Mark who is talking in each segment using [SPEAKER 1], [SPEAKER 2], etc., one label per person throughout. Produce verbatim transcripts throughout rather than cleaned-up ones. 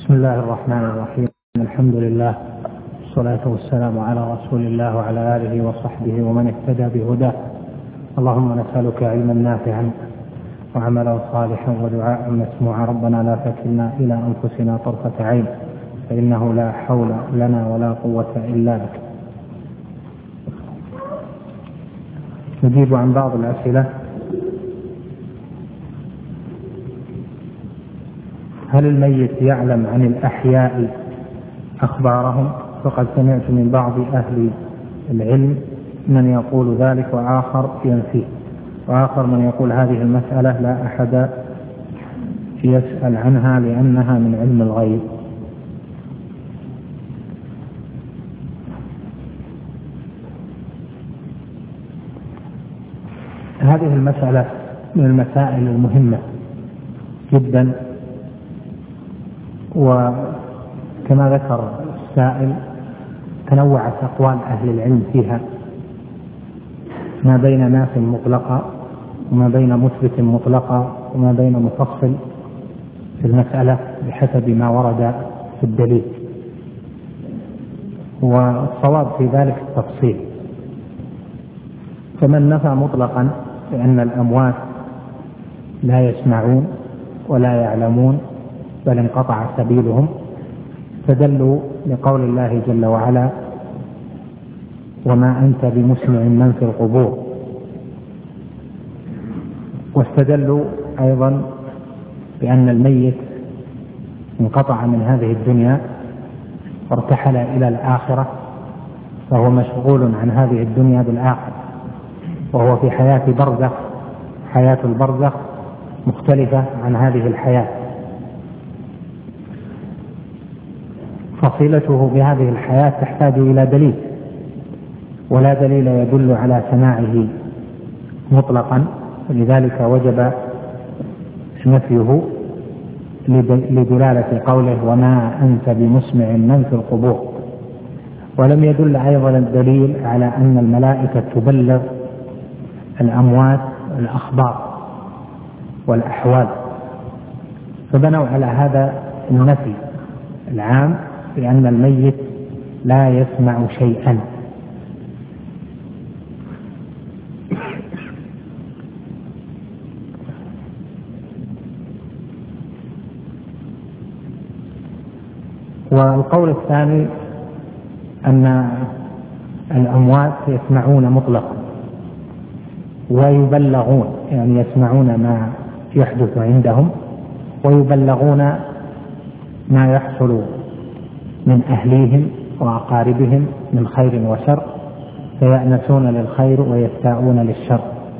[SPEAKER 1] بسم الله الرحمن الرحيم. الحمد لله والصلاة والسلام على رسول الله وعلى آله وصحبه ومن اهتدى بهداه. اللهم نسألك علما نافعا وعملا صالحا ودعاء مسموعا. ربنا لا تكلنا إلى أنفسنا طرفة عين، فإنه لا حول لنا ولا قوة إلا بك. نجيب عن بعض الأسئلة. هل الميت يعلم عن الأحياء أخبارهم؟ فقد سمعت من بعض أهل العلم من يقول ذلك وآخر ينفيه، وآخر من يقول هذه المسألة لا أحد يسأل عنها لأنها من علم الغيب. هذه المسألة من المسائل المهمة جدا، وكما ذكر السائل تنوعت أقوال أهل العلم فيها، ما بين ناس مطلقة وما بين مثبت مطلقة وما بين مفصل في المسألة بحسب ما ورد في الدليل، والصواب في ذلك التفصيل. فمن نفى مطلقا بأن الأموات لا يسمعون ولا يعلمون بل انقطع سبيلهم، فدلوا لقول الله جل وعلا: وما أنت بمسمع من في القبور. واستدلوا أيضا بأن الميت انقطع من هذه الدنيا وارتحل إلى الآخرة، فهو مشغول عن هذه الدنيا بالآخرة، وهو في حياة برزخ. حياة البرزخ مختلفة عن هذه الحياة، فصيلته بهذه الحياة تحتاج إلى دليل، ولا دليل يدل على سماعه مطلقا، لذلك وجب نفيه لدلالة قوله: وما أنت بمسمع من في القبور. ولم يدل أيضا الدليل على أن الملائكة تبلغ الأموات الأخبار والأحوال، فبنوا على هذا النفي العام بأن الميت لا يسمع شيئا. والقول الثاني أن الأموات يسمعون مطلقا ويبلغون، يعني يسمعون ما يحدث عندهم ويبلغون ما يحصل من أهليهم وأقاربهم من خير وشر، فيأنسون للخير ويستاءون للشر.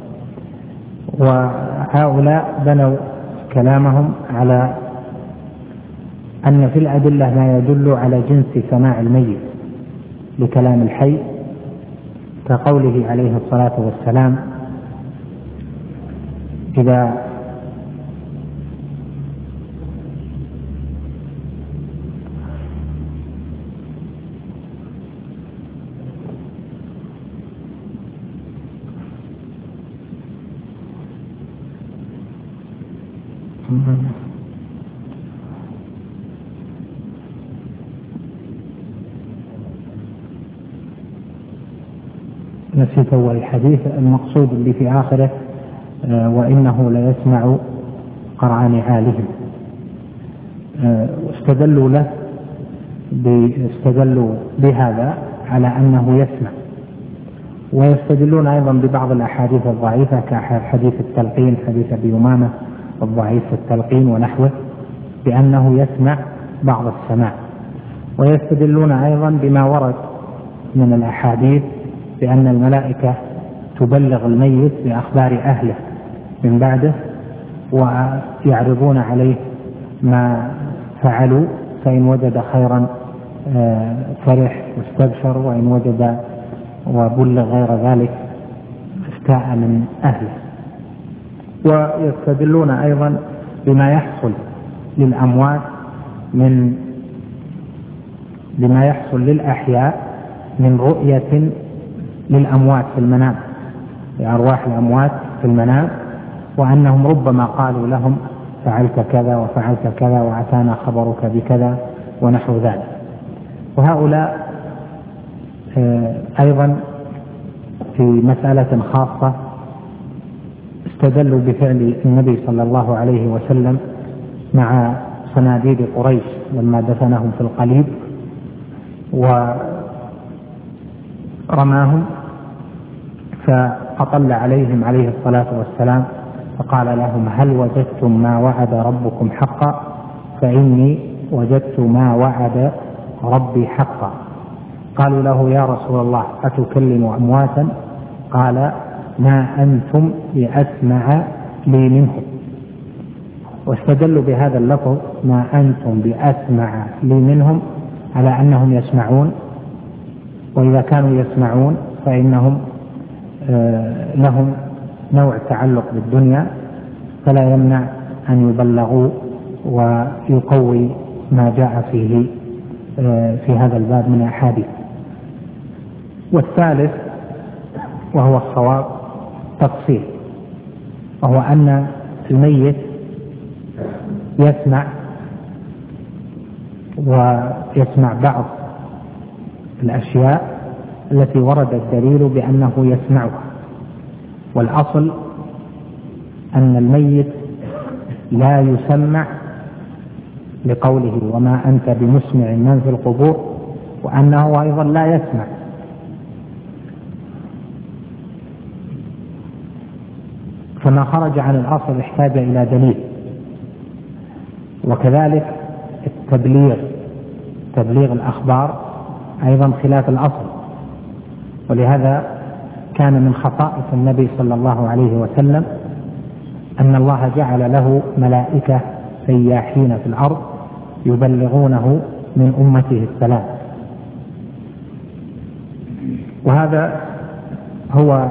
[SPEAKER 1] وهؤلاء بنوا كلامهم على أن في الأدلة ما يدل على جنس سماع الميت لكلام الحي، كقوله عليه الصلاة والسلام: إذا نسيت أول الحديث، المقصود اللي في آخره: وإنه ليسمع قرع نعالهم. واستدلوا له استدلوا بهذا على أنه يسمع، ويستدلون أيضا ببعض الأحاديث الضعيفة كحديث التلقين، حديث أبي أمامة الضعيف في التلقين ونحوه، بأنه يسمع بعض السماع. ويستدلون أيضا بما ورد من الأحاديث بأن الملائكة تبلغ الميت بأخبار أهله من بعده، ويعرضون عليه ما فعلوا، فإن وجد خيرا فرح واستبشر، وإن وجد وبلغ غير ذلك استاء من أهله. ويستدلون أيضا بما يحصل للأموات من بما يحصل للأحياء من رؤية للأموات في المنام، لأرواح الأموات في المنام، وأنهم ربما قالوا لهم فعلت كذا وفعلت كذا وأتانا خبرك بكذا ونحو ذلك. وهؤلاء أيضا في مسألة خاصة استدلوا بفعل النبي صلى الله عليه وسلم مع صناديد قريش لما دفنهم في القليب ورماهم، فأطل عليهم عليه الصلاة والسلام فقال لهم: هل وجدتم ما وعد ربكم حقا؟ فإني وجدت ما وعد ربي حقا. قالوا له: يا رسول الله أتكلم أمواتا؟ قال: ما أنتم بأسمع لي منهم. واستدلوا بهذا اللفظ ما أنتم بأسمع لي منهم على أنهم يسمعون، وإذا كانوا يسمعون فإنهم آه لهم نوع تعلق بالدنيا، فلا يمنع أن يبلغوا ويقوي ما جاء فيه آه في هذا الباب من أحاديث. والثالث وهو الصواب تفصيل، وهو أن الميت يسمع ويسمع بعض الأشياء التي ورد الدليل بأنه يسمعها، والأصل أن الميت لا يسمع لقوله وما أنت بمسمع من في القبور، وأنه أيضا لا يسمع. فما خرج عن الأصل احتاج إلى دليل. وكذلك التبليغ تبليغ الأخبار أيضا خلاف الأصل، ولهذا كان من خصائص النبي صلى الله عليه وسلم أن الله جعل له ملائكة سياحين في الأرض يبلغونه من أمته السلام. وهذا هو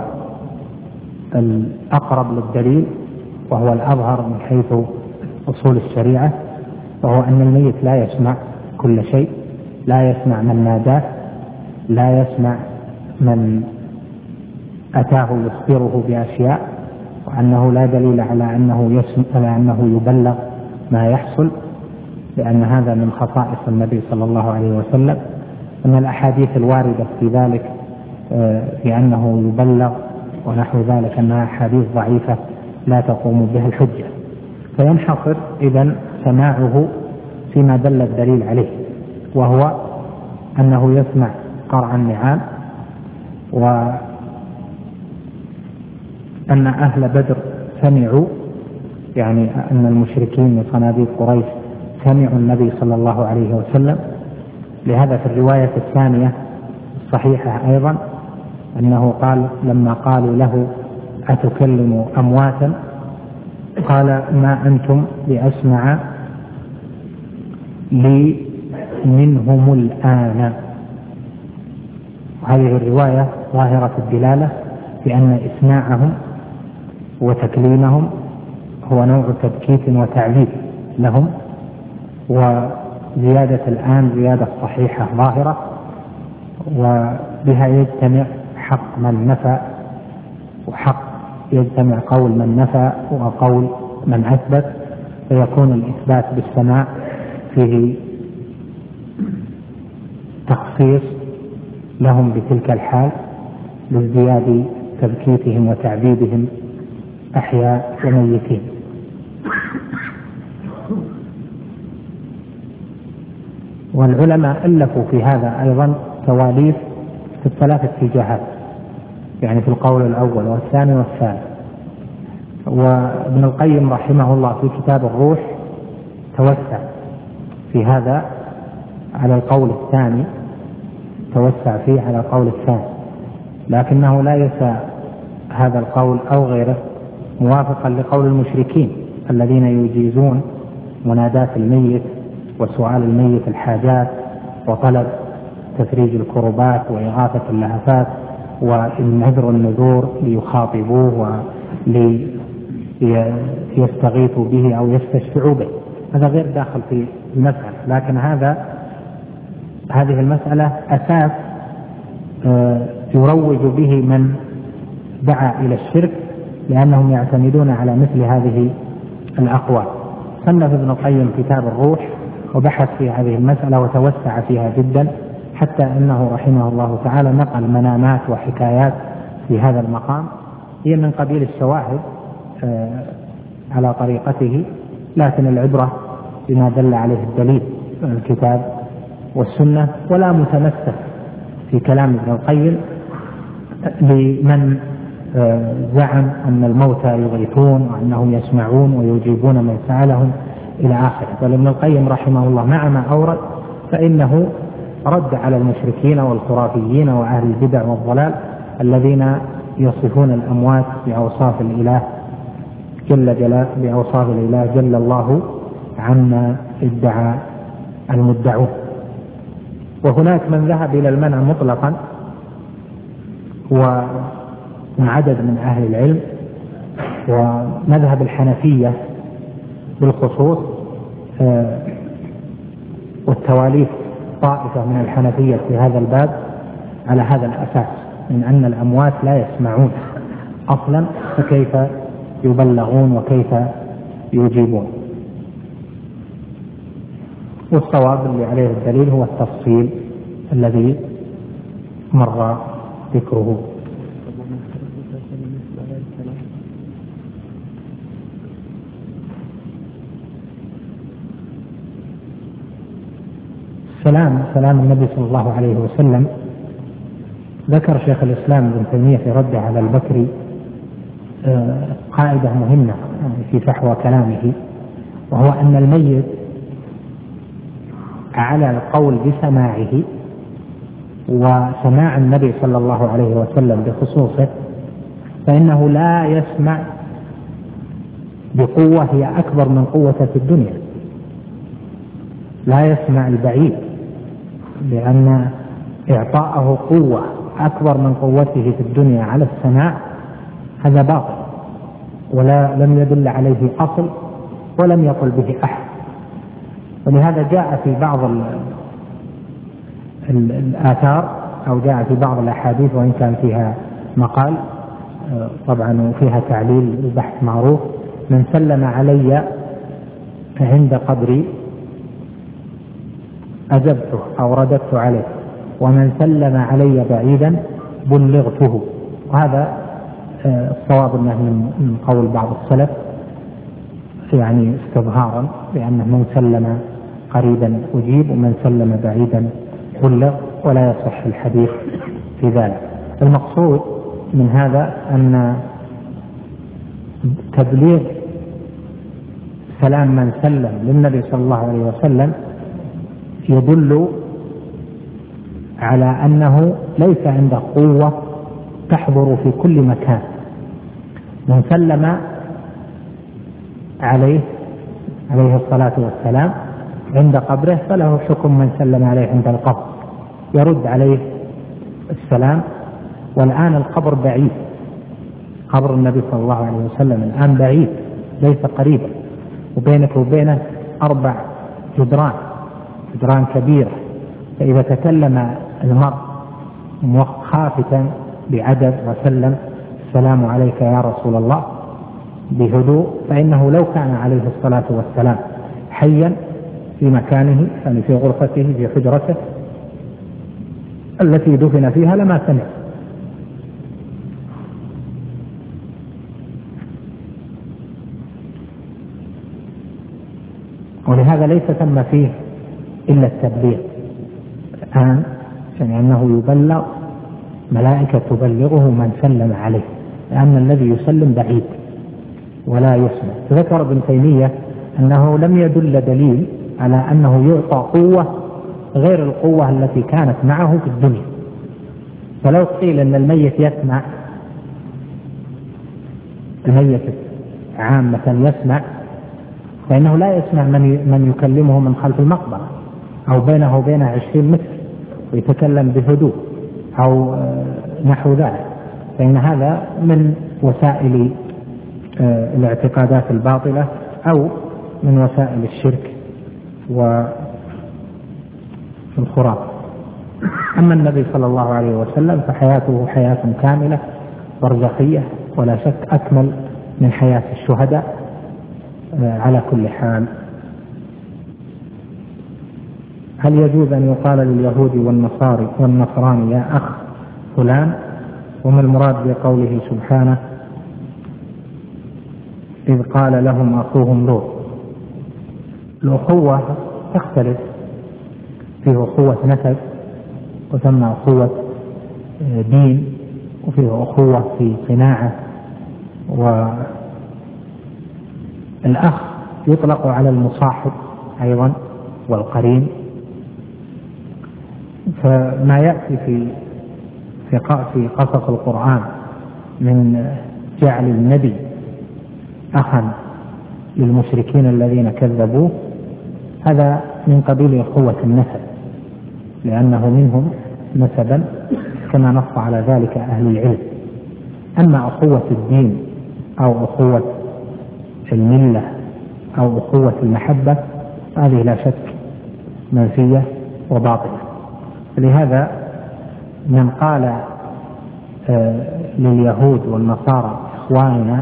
[SPEAKER 1] الأقرب للدليل وهو الأظهر من حيث أصول الشريعة، وهو أن الميت لا يسمع كل شيء، لا يسمع من ناداه، لا يسمع من أتاه يخبره بأشياء، وأنه لا دليل على أنه يسمع على أنه يبلغ ما يحصل، لأن هذا من خصائص النبي صلى الله عليه وسلم. أن الأحاديث الواردة في ذلك بأنه يبلغ ونحو ذلك أنها أحاديث ضعيفة لا تقوم بها الحجة، فينحصر إذن سماعه فيما دل الدليل عليه، وهو أنه يسمع قرع النعام، وأن أهل بدر سمعوا، يعني أن المشركين من صناديد قريش سمعوا النبي صلى الله عليه وسلم. لهذا في الرواية الثانية الصحيحة أيضا أنه قال لما قالوا له أتكلم أمواتا قال ما أنتم بأسمع لي منهم الآن. وهذه الرواية ظاهرة الدلالة بأن إسماعهم وتكليمهم هو نوع تبكيت وتعذيب لهم، وزيادة الآن زيادة صحيحة ظاهرة، وبها يجتمع حق من نفى وحق يجتمع قول من نفى وقول من أثبت، فيكون الإثبات بالسماع فيه تخصيص لهم بتلك الحال لازدياد تبكيتهم وتعذيبهم أحياء وميتين. والعلماء ألفوا في هذا أيضا تواليف في الثلاث اتجاهات، يعني في القول الأول والثاني والثالث. وابن القيم رحمه الله في كتاب الروح توسع في هذا على القول الثاني، توسع فيه على القول الثاني، لكنه لا يسع هذا القول أو غيره موافقا لقول المشركين الذين يجيزون مناداة الميت وسؤال الميت الحاجات وطلب تفريج الكربات وإغاثة اللهفات والنذر النذور ليخاطبوه وليستغيثوا به أو يستشفعوا به. هذا غير داخل في المسألة، لكن هذا هذه المسألة أساس يروج به من دعا إلى الشرك، لأنهم يعتمدون على مثل هذه الأقوال. صنف ابن القيم كتاب الروح وبحث في هذه المسألة وتوسع فيها جدا، حتى أنه رحمه الله تعالى نقل منامات وحكايات في هذا المقام هي من قبيل الشواهد على طريقته، لكن العبرة بما دل عليه الدليل من الكتاب والسنة، ولا متمسك في كلام ابن القيم لمن زعم أن الموتى يغيثون وأنهم يسمعون ويجيبون من سألهم إلى آخره. ولابن القيم رحمه الله مع ما أورد فإنه رد على المشركين والخرافيين وأهل البدع والضلال الذين يصفون الأموات بأوصاف الإله جل جلاله بأوصاف الإله جل الله عما ادعى المدعون. وهناك من ذهب إلى المنع مطلقا ومن عدد من أهل العلم، ومذهب الحنفية بالخصوص والتواليف طائفة من الحنفية في هذا الباب على هذا الأساس، من أن الأموات لا يسمعون أصلا، فكيف يبلغون وكيف يجيبون. والصواب اللي عليه الدليل هو التفصيل الذي مر ذكره. سلام سلام النبي صلى الله عليه وسلم. ذكر شيخ الإسلام ابن تيمية في رده على البكري قاعدة مهمة في فحوى كلامه، وهو أن الميت على القول بسماعه وسماع النبي صلى الله عليه وسلم بخصوصه، فإنه لا يسمع بقوة هي أكبر من قوته في الدنيا، لا يسمع البعيد، لأن إعطاءه قوة أكبر من قوته في الدنيا على السماع هذا باطل، ولا لم يدل عليه أصل ولم يقل به أحد. ولهذا جاء في بعض الآثار أو جاء في بعض الأحاديث، وإن كان فيها مقال طبعا وفيها تعليل البحث معروف: من سلم علي عند قبري أجبته أو رددت عليه، ومن سلم علي بعيدا بلغته. وهذا الصواب أنه من قول بعض السلف، يعني استظهارا، لأنه من سلم قريبا أجيب ومن سلم بعيدا بلغ، ولا يصح الحديث في ذلك. المقصود من هذا أن تبليغ سلام من سلم للنبي صلى الله عليه وسلم يدل على أنه ليس عنده قوة تحضر في كل مكان. من سلم عليه عليه الصلاة والسلام عند قبره فله حكم من سلم عليه عند القبر، يرد عليه السلام. والآن القبر بعيد، قبر النبي صلى الله عليه وسلم الآن بعيد ليس قريبا، وبينك وبينه أربع جدران جدران كبيرة، فإذا تكلم المرء خافتا بعدد وسلم السلام عليك يا رسول الله بهدوء، فإنه لو كان عليه الصلاة والسلام حيا في مكانه، يعني في غرفته في حجرته التي دفن فيها لما سمع. ولهذا ليس ثم فيه إلا التبليغ الآن، يعني أنه يبلغ ملائكة تبلغه من سلم عليه، لأن الذي يسلم بعيد ولا يسمع. ذكر ابن تيمية أنه لم يدل دليل على أنه يعطى قوة غير القوة التي كانت معه في الدنيا. فلو قيل أن الميت يسمع، الميت عامة يسمع، فإنه لا يسمع من من يكلمه من خلف المقبرة أو بينه وبينه عشرين متر ويتكلم بهدوء أو نحو ذلك، فإن هذا من وسائل الاعتقادات الباطلة أو من وسائل الشرك والخرافة. أما النبي صلى الله عليه وسلم فحياته حياة كاملة برزخية ولا شك أكمل من حياة الشهداء، على كل حال، هل يجوز أن يقال لليهود والنصاري والنصراني يا أخ فلان؟ وما المراد بقوله سبحانه إذ قال لهم أخوهم لوط؟ الأخوة تختلف، فيه أخوة نسب وثم أخوة دين، وفيه أخوة في صناعة. والأخ يطلق على المصاحب أيضا والقرين. فما يأتي في في قصص القرآن من جعل النبي أخا للمشركين الذين كذبوه هذا من قبيل أخوة النسب، لأنه منهم نسبا كما نص على ذلك أهل العلم. أما أخوة الدين أو أخوة الملة أو أخوة المحبة هذه لا شك منفية وباطلة. لهذا من قال لليهود والنصارى إخواننا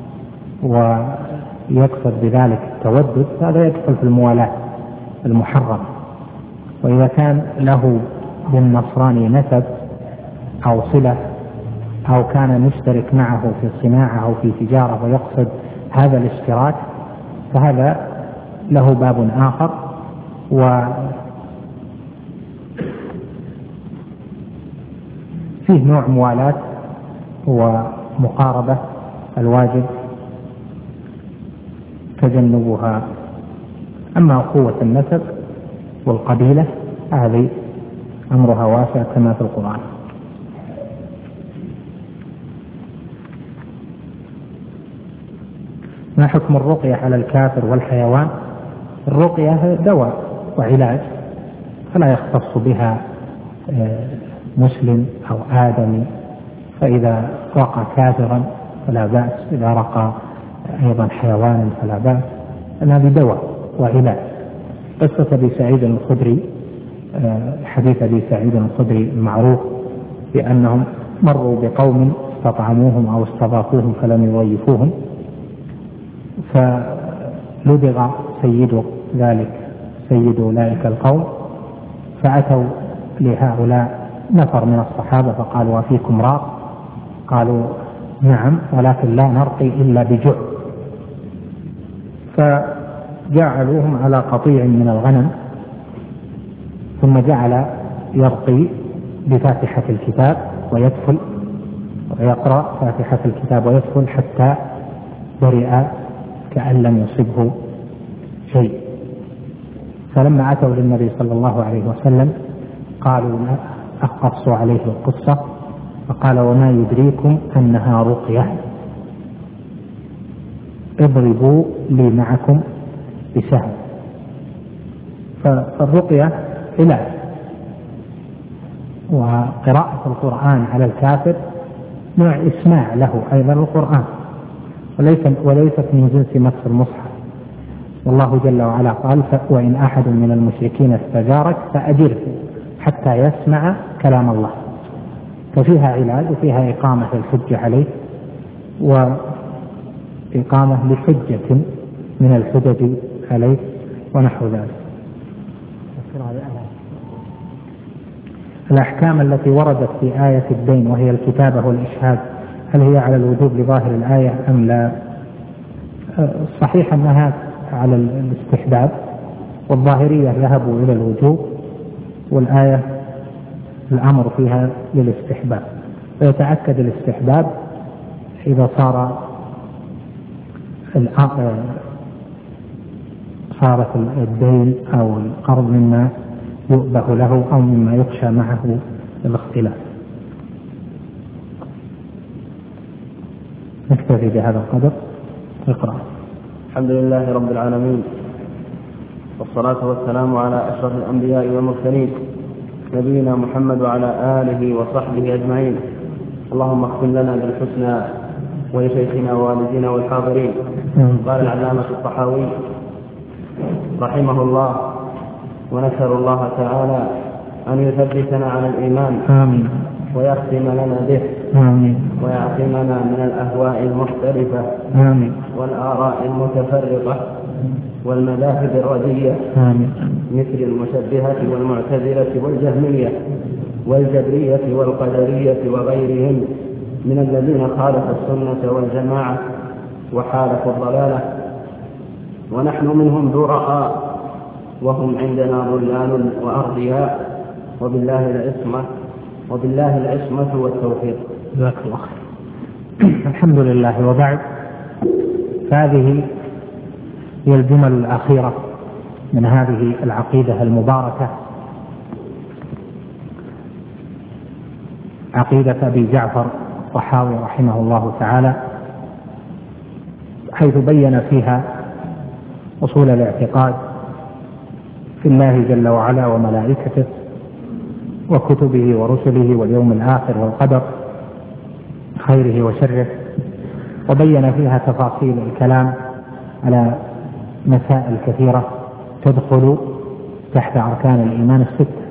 [SPEAKER 1] ويقصد بذلك التودد هذا يدخل في الموالاة المحرمة. وإذا كان له بالنصراني نسب أو صلة أو كان مشترك معه في صناعة أو في تجارة ويقصد هذا الاشتراك فهذا له باب آخر، وفيه نوع موالاة ومقاربة الواجب تجنبها. أما أخوة النسب والقبيلة هذه أمرها واسع كما في القرآن. ما حكم الرقية على الكافر والحيوان؟ الرقية دواء وعلاج فلا يختص بها مسلم أو آدمي، فإذا رقى كافرا فلا بأس، إذا رقى أيضا حيوانا فلا بأس، أن هذه دواء وعلاج. قصة أبي سعيد الخدري، حديث أبي سعيد الخدري المعروف بأنهم مروا بقوم استطعموهم أو استضافوهم فلم يضيفوهم، فلدغ سيد ذلك سيد أولئك القوم، فأتوا لهؤلاء نفر من الصحابة فقالوا وفيكم راق؟ قالوا نعم ولكن لا نرقي إلا بجع. فجعلوهم على قطيع من الغنم ثم جعل يرقي بفاتحة الكتاب ويدخل ويقرأ فاتحة الكتاب ويدخل حتى برئ كأن لم يصبه شيء. فلما أتوا للنبي صلى الله عليه وسلم قالوا أقصوا عليه القصة، فقال وما يدريكم أنها رقية، اضربوا لي معكم بسهم. فالرقية علاج، وقراءة القرآن على الكافر نوع إسماع له أيضا القرآن، وليست من جنس مس المصحف. والله جل وعلا قال وإن أحد من المشركين استجارك فأجره حتى يسمع كلام الله. ففيها علاج وفيها إقامة الحجة عليه وإقامة لحجة من الحجج عليه ونحو ذلك. الأحكام التي وردت في آية الدين وهي الكتابة والإشهاد هل هي على الوجوب لظاهر الآية أم لا؟ الصحيح أنها على الاستحباب، والظاهرية ذهبوا إلى الوجوب، والآية الأمر فيها للاستحباب. ويتأكد الاستحباب إذا صار صارت الدين أو القرض مما يؤبه له أو مما يخشى معه الاختلاف. نكتفي بهذا القدر. اقرأ.
[SPEAKER 2] الحمد لله رب العالمين، والصلاة والسلام على أشرف الأنبياء والمرسلين نبينا محمد وعلى آله وصحبه أجمعين. اللهم اغفر لنا بالحسنى ولشيخنا ووالدينا والحاضرين. قال العلامة الطحاوي رحمه الله ونسأل الله تعالى أن يثبتنا على الإيمان
[SPEAKER 1] آمين
[SPEAKER 2] ويختم لنا به
[SPEAKER 1] آمين.
[SPEAKER 2] ويعصمنا من الأهواء المختلفة
[SPEAKER 1] آمين.
[SPEAKER 2] والآراء المتفرقة والمذاهب الردية
[SPEAKER 1] آمين.
[SPEAKER 2] مثل المشبهة والمعتزلة والجهمية والجبرية والقدرية وغيرهم من الذين خالفوا السنة والجماعة وحالفوا الضلالة، ونحن منهم براء وهم عندنا ضلال وأرضياء، وبالله العصمة وبالله العصمة والتوفيق.
[SPEAKER 1] جزاك الله خير. الحمد لله، وبعد، فهذه هي الجمل الأخيرة من هذه العقيدة المباركة، عقيدة أبي جعفر الطحاوي رحمه الله تعالى، حيث بين فيها أصول الاعتقاد في الله جل وعلا وملائكته وكتبه ورسله واليوم الآخر والقدر خيره وشره، وبين فيها تفاصيل الكلام على مسائل كثيرة تدخل تحت أركان الإيمان الستة،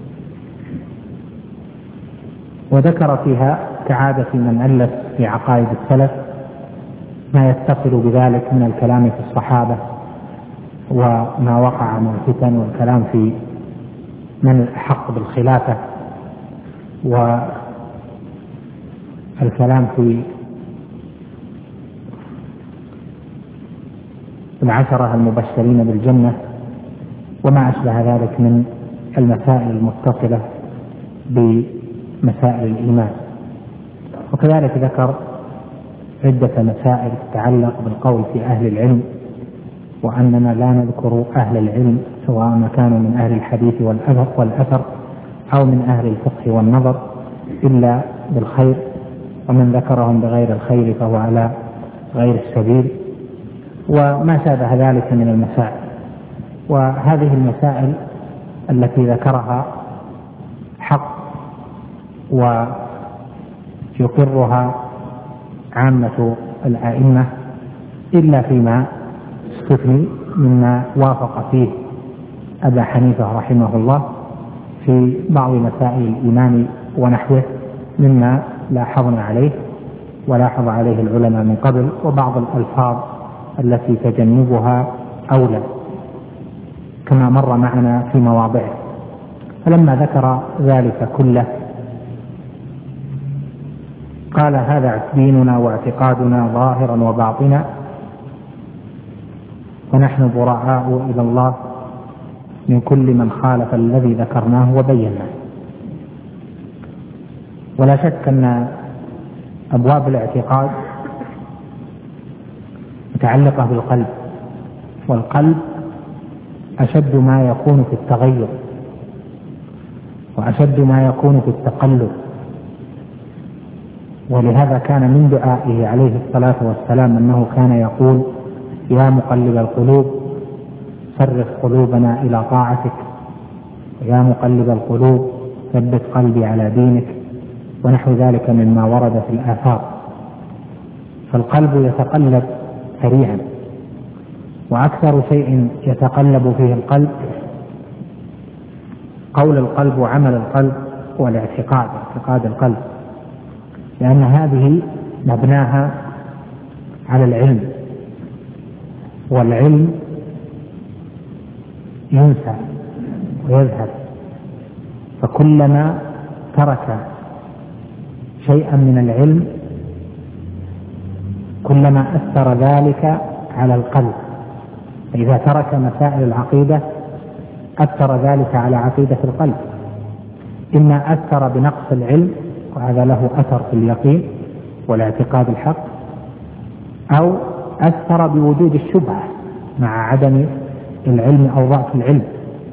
[SPEAKER 1] وذكر فيها كعادة من ألف في عقائد السلف ما يتصل بذلك من الكلام في الصحابة وما وقع من فتن، والكلام في من الأحق بالخلافة، والكلام في العشرة المبشرين بالجنة وما أشبه ذلك من المسائل المتصلة بمسائل الإيمان. وكذلك ذكر عدة مسائل تتعلق بالقول في أهل العلم، وأننا لا نذكر أهل العلم سواء كانوا من أهل الحديث والأثر أو من أهل الفقه والنظر إلا بالخير، ومن ذكرهم بغير الخير فهو على غير السبيل، وما شابه ذلك من المسائل. وهذه المسائل التي ذكرها حق ويقرها عامة الأئمة إلا فيما استثني مما وافق فيه أبا حنيفة رحمه الله في بعض مسائل الإيمان ونحوه مما لاحظنا عليه ولاحظ عليه العلماء من قبل، وبعض الألفاظ التي تجنبها أولى كما مر معنا في مواضعه. فلما ذكر ذلك كله قال: هذا ديننا واعتقادنا ظاهرا وباطنا، ونحن براء إلى الله من كل من خالف الذي ذكرناه وبيناه. ولا شك أن أبواب الاعتقاد متعلقة بالقلب، والقلب أشد ما يكون في التغير وأشد ما يكون في التقلب، ولهذا كان من دعائه عليه الصلاة والسلام أنه كان يقول: يا مقلب القلوب صرف قلوبنا إلى طاعتك، ويا مقلب القلوب ثبت قلبي على دينك، ونحو ذلك مما ورد في الآثار. فالقلب يتقلب سريعا، وأكثر شيء يتقلب فيه القلب قول القلب وعمل القلب والاعتقاد، اعتقاد القلب، لأن هذه مبناها على العلم، والعلم ينسى ويذهب، فكلما ترك شيئا من العلم كلما أثر ذلك على القلب. فإذا ترك مسائل العقيدة أثر ذلك على عقيدة القلب، إما أثر بنقص العلم وهذا له أثر في اليقين والاعتقاد الحق، أو أثر بوجود الشبهة مع عدم العلم أو ضعف العلم.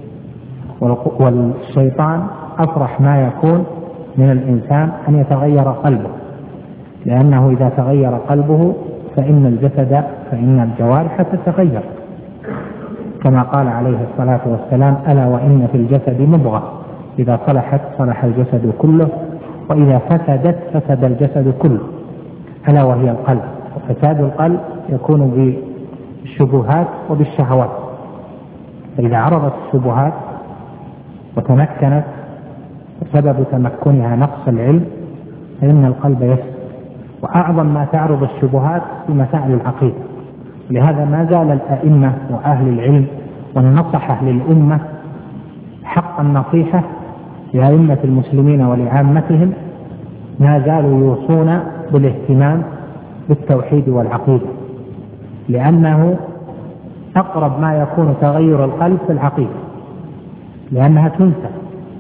[SPEAKER 1] والشيطان أفرح ما يكون من الإنسان أن يتغير قلبه، لأنه إذا تغير قلبه فإن الجسد فإن الجوارح تتغير، كما قال عليه الصلاة والسلام: ألا وإن في الجسد مضغة إذا صلحت صلح الجسد كله، وإذا فسدت فسد الجسد كله، ألا وهي القلب. وفساد القلب يكون بالشبهات وبالشهوات، فإذا عرضت الشبهات وتمكنت، وسبب تمكنها نقص العلم، فإن القلب يفسد. وأعظم ما تعرض الشبهات في مسائل العقيدة. لهذا ما زال الأئمة وأهل العلم والنصحة للأمة حق النصيحة لأئمة المسلمين ولعامتهم ما زالوا يوصون بالاهتمام بالتوحيد والعقيدة، لأنه أقرب ما يكون تغير القلب في العقيدة، لأنها تنسى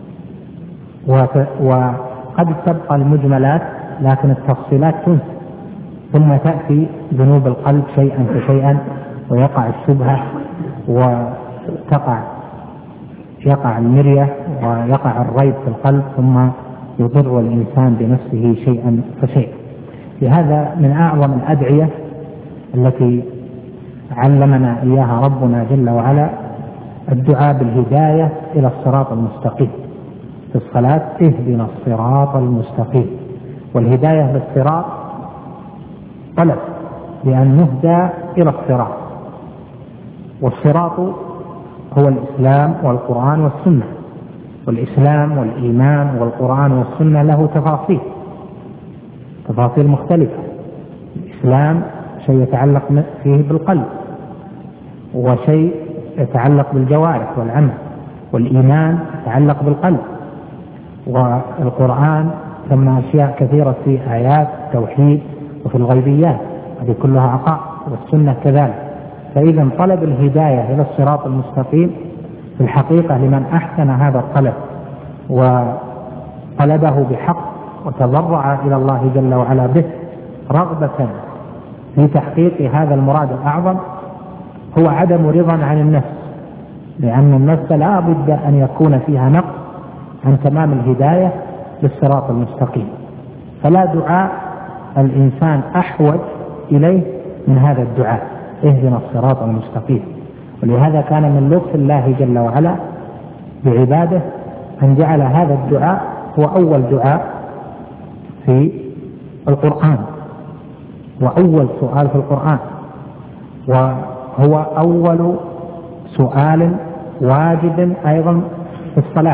[SPEAKER 1] وقد تبقى المجملات لكن التفصيلات تنسى، ثم تأتي ذنوب القلب شيئا فشيئا ويقع الشبهة وتقع يقع المرية ويقع الريب في القلب ثم يضر الإنسان بنفسه شيئا فشيئا. لهذا من أعظم الأدعية التي علمنا إياها ربنا جل وعلا الدعاء بالهداية إلى الصراط المستقيم في الصلاة، اهدنا الصراط المستقيم. والهداية بالصراط طلب لأن نهدى إلى الصراط، والصراط هو الإسلام والقرآن والسنة. والإسلام والإيمان والقرآن والسنة له تفاصيل تفاصيل مختلفة. الإسلام شيء يتعلق فيه بالقلب، وشيء يتعلق بالجوارح والعمل، والإيمان يتعلق بالقلب، والقرآن ثم أشياء كثيرة في آيات التوحيد وفي الغيبيات، هذه كلها عقائد، والسنة كذلك. فإذا طلب الهداية إلى الصراط المستقيم في الحقيقة لمن أحسن هذا الطلب وطلبه بحق وتضرع إلى الله جل وعلا به رغبة في تحقيق هذا المراد الأعظم، هو عدم رضا عن النفس، لأن النفس لا بد أن يكون فيها نقص عن تمام الهداية للصراط المستقيم. فلا دعاء الإنسان أحوج إليه من هذا الدعاء، اهدنا الصراط المستقيم. ولهذا كان من لطف الله جل وعلا بعباده أن جعل هذا الدعاء هو أول دعاء في القرآن وأول سؤال في القرآن، وهو أول سؤال واجب أيضا في الصلاة،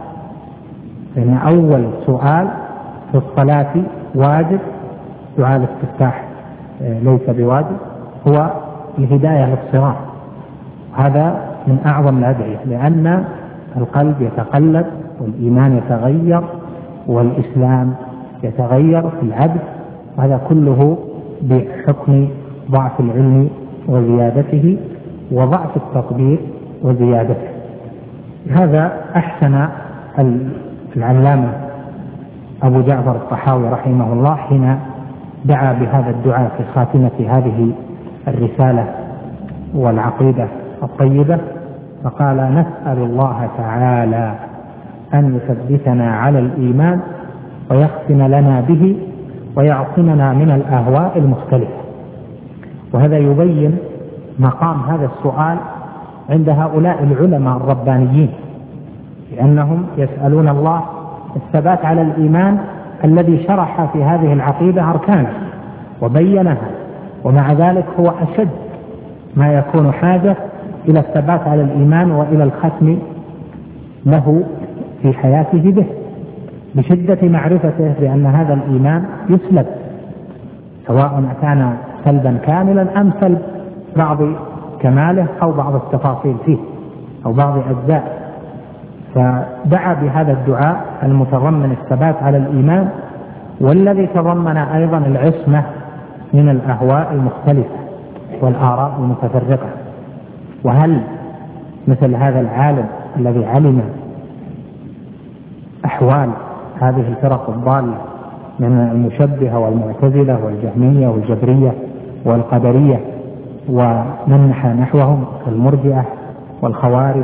[SPEAKER 1] لأن أول سؤال في الصلاة واجب، دعاء الاستفتاح ليس بواجب، هو الهداية للصراط. هذا من أعظم الأدعية، لأن القلب يتقلب والإيمان يتغير والإسلام يتغير في العبد، وهذا كله بحكم ضعف العلم وزيادته وضعف التطبيق وزيادته. هذا أحسن العلامة أبو جعفر الطحاوي رحمه الله حين دعا بهذا الدعاء في خاتمة هذه الرسالة والعقيدة الطيبة، فقال: نسأل الله تعالى أن يثبتنا على الإيمان ويختم لنا به ويعصمنا من الأهواء المختلفة. وهذا يبين مقام هذا السؤال عند هؤلاء العلماء الربانيين، لأنهم يسألون الله الثبات على الإيمان الذي شرح في هذه العقيدة أركانه وبينها، ومع ذلك هو أشد ما يكون حاجة إلى الثبات على الإيمان وإلى الختم له في حياته به، بشدة معرفته بأن هذا الإيمان يسلب، سواء كان سلبا كاملا أم سلب بعض كماله أو بعض التفاصيل فيه أو بعض أجزاء. فدعا بهذا الدعاء المتضمن الثبات على الإيمان، والذي تضمن أيضا العصمة من الأهواء المختلفة والآراء المتفرقة. وهل مثل هذا العالم الذي علم أحوال هذه الفرق الضالة من المشبهة والمعتزلة والجهمية والجبرية والقدرية ومن نحى نحوهم المرجئة والخوارج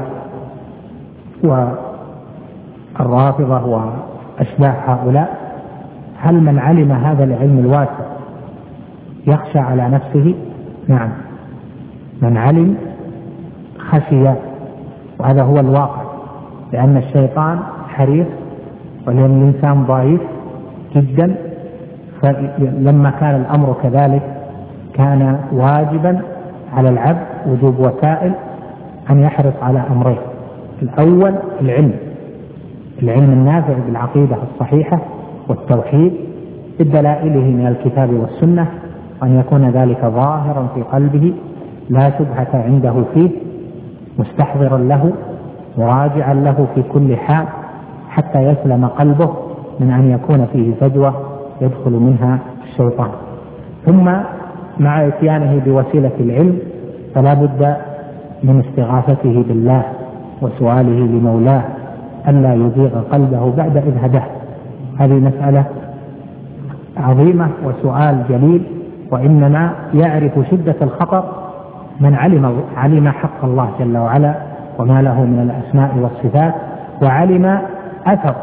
[SPEAKER 1] والرافضة وأشباه هؤلاء، هل من علم هذا العلم الواسع يخشى على نفسه؟ نعم، من علم خشي، وهذا هو الواقع، لأن الشيطان حريص ولأن الإنسان ضعيف جدا. فلما كان الأمر كذلك كان واجبا على العبد وجوب وسائل أن يحرص على أمرين: الأول العلم العلم النافع بالعقيدة الصحيحة والتوحيد بدلائله من الكتاب والسنة، وأن يكون ذلك ظاهرا في قلبه لا شبهة عنده فيه، مستحضرا له مراجعا له في كل حال، حتى يسلم قلبه من أن يكون فيه فجوة يدخل منها الشيطان. ثم مع اتيانه بوسيلة العلم فلا بد من استغاثته بالله وسؤاله لمولاه ألا يزيغ قلبه بعد إذ هداه. هذه مسألة عظيمة وسؤال جليل، وإنما يعرف شدة الخطر من علم علم حق الله جل وعلا وما له من الأسماء والصفات، وعلم أثر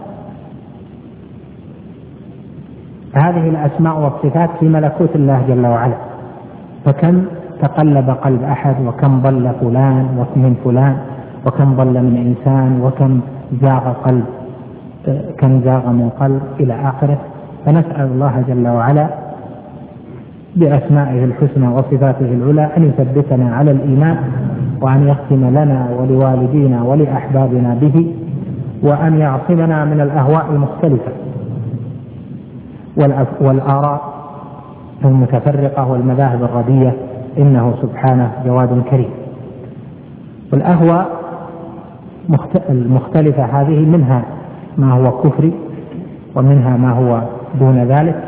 [SPEAKER 1] هذه الأسماء والصفات في ملكوت الله جل وعلا. فكم تقلب قلب أحد، وكم ضل فلان ومن فلان، وكم ضل من إنسان، وكم زاغ قلب كم زاغ من قلب إلى آخره. فنسأل الله جل وعلا بأسمائه الحسنى وصفاته العلى أن يثبتنا على الإيمان، وأن يختم لنا ولوالدينا ولأحبابنا به، وأن يعصمنا من الأهواء المختلفة والآراء المتفرقة والمذاهب الردية، إنه سبحانه جواد كريم. والأهواء المختلفة هذه منها ما هو كفري، ومنها ما هو دون ذلك.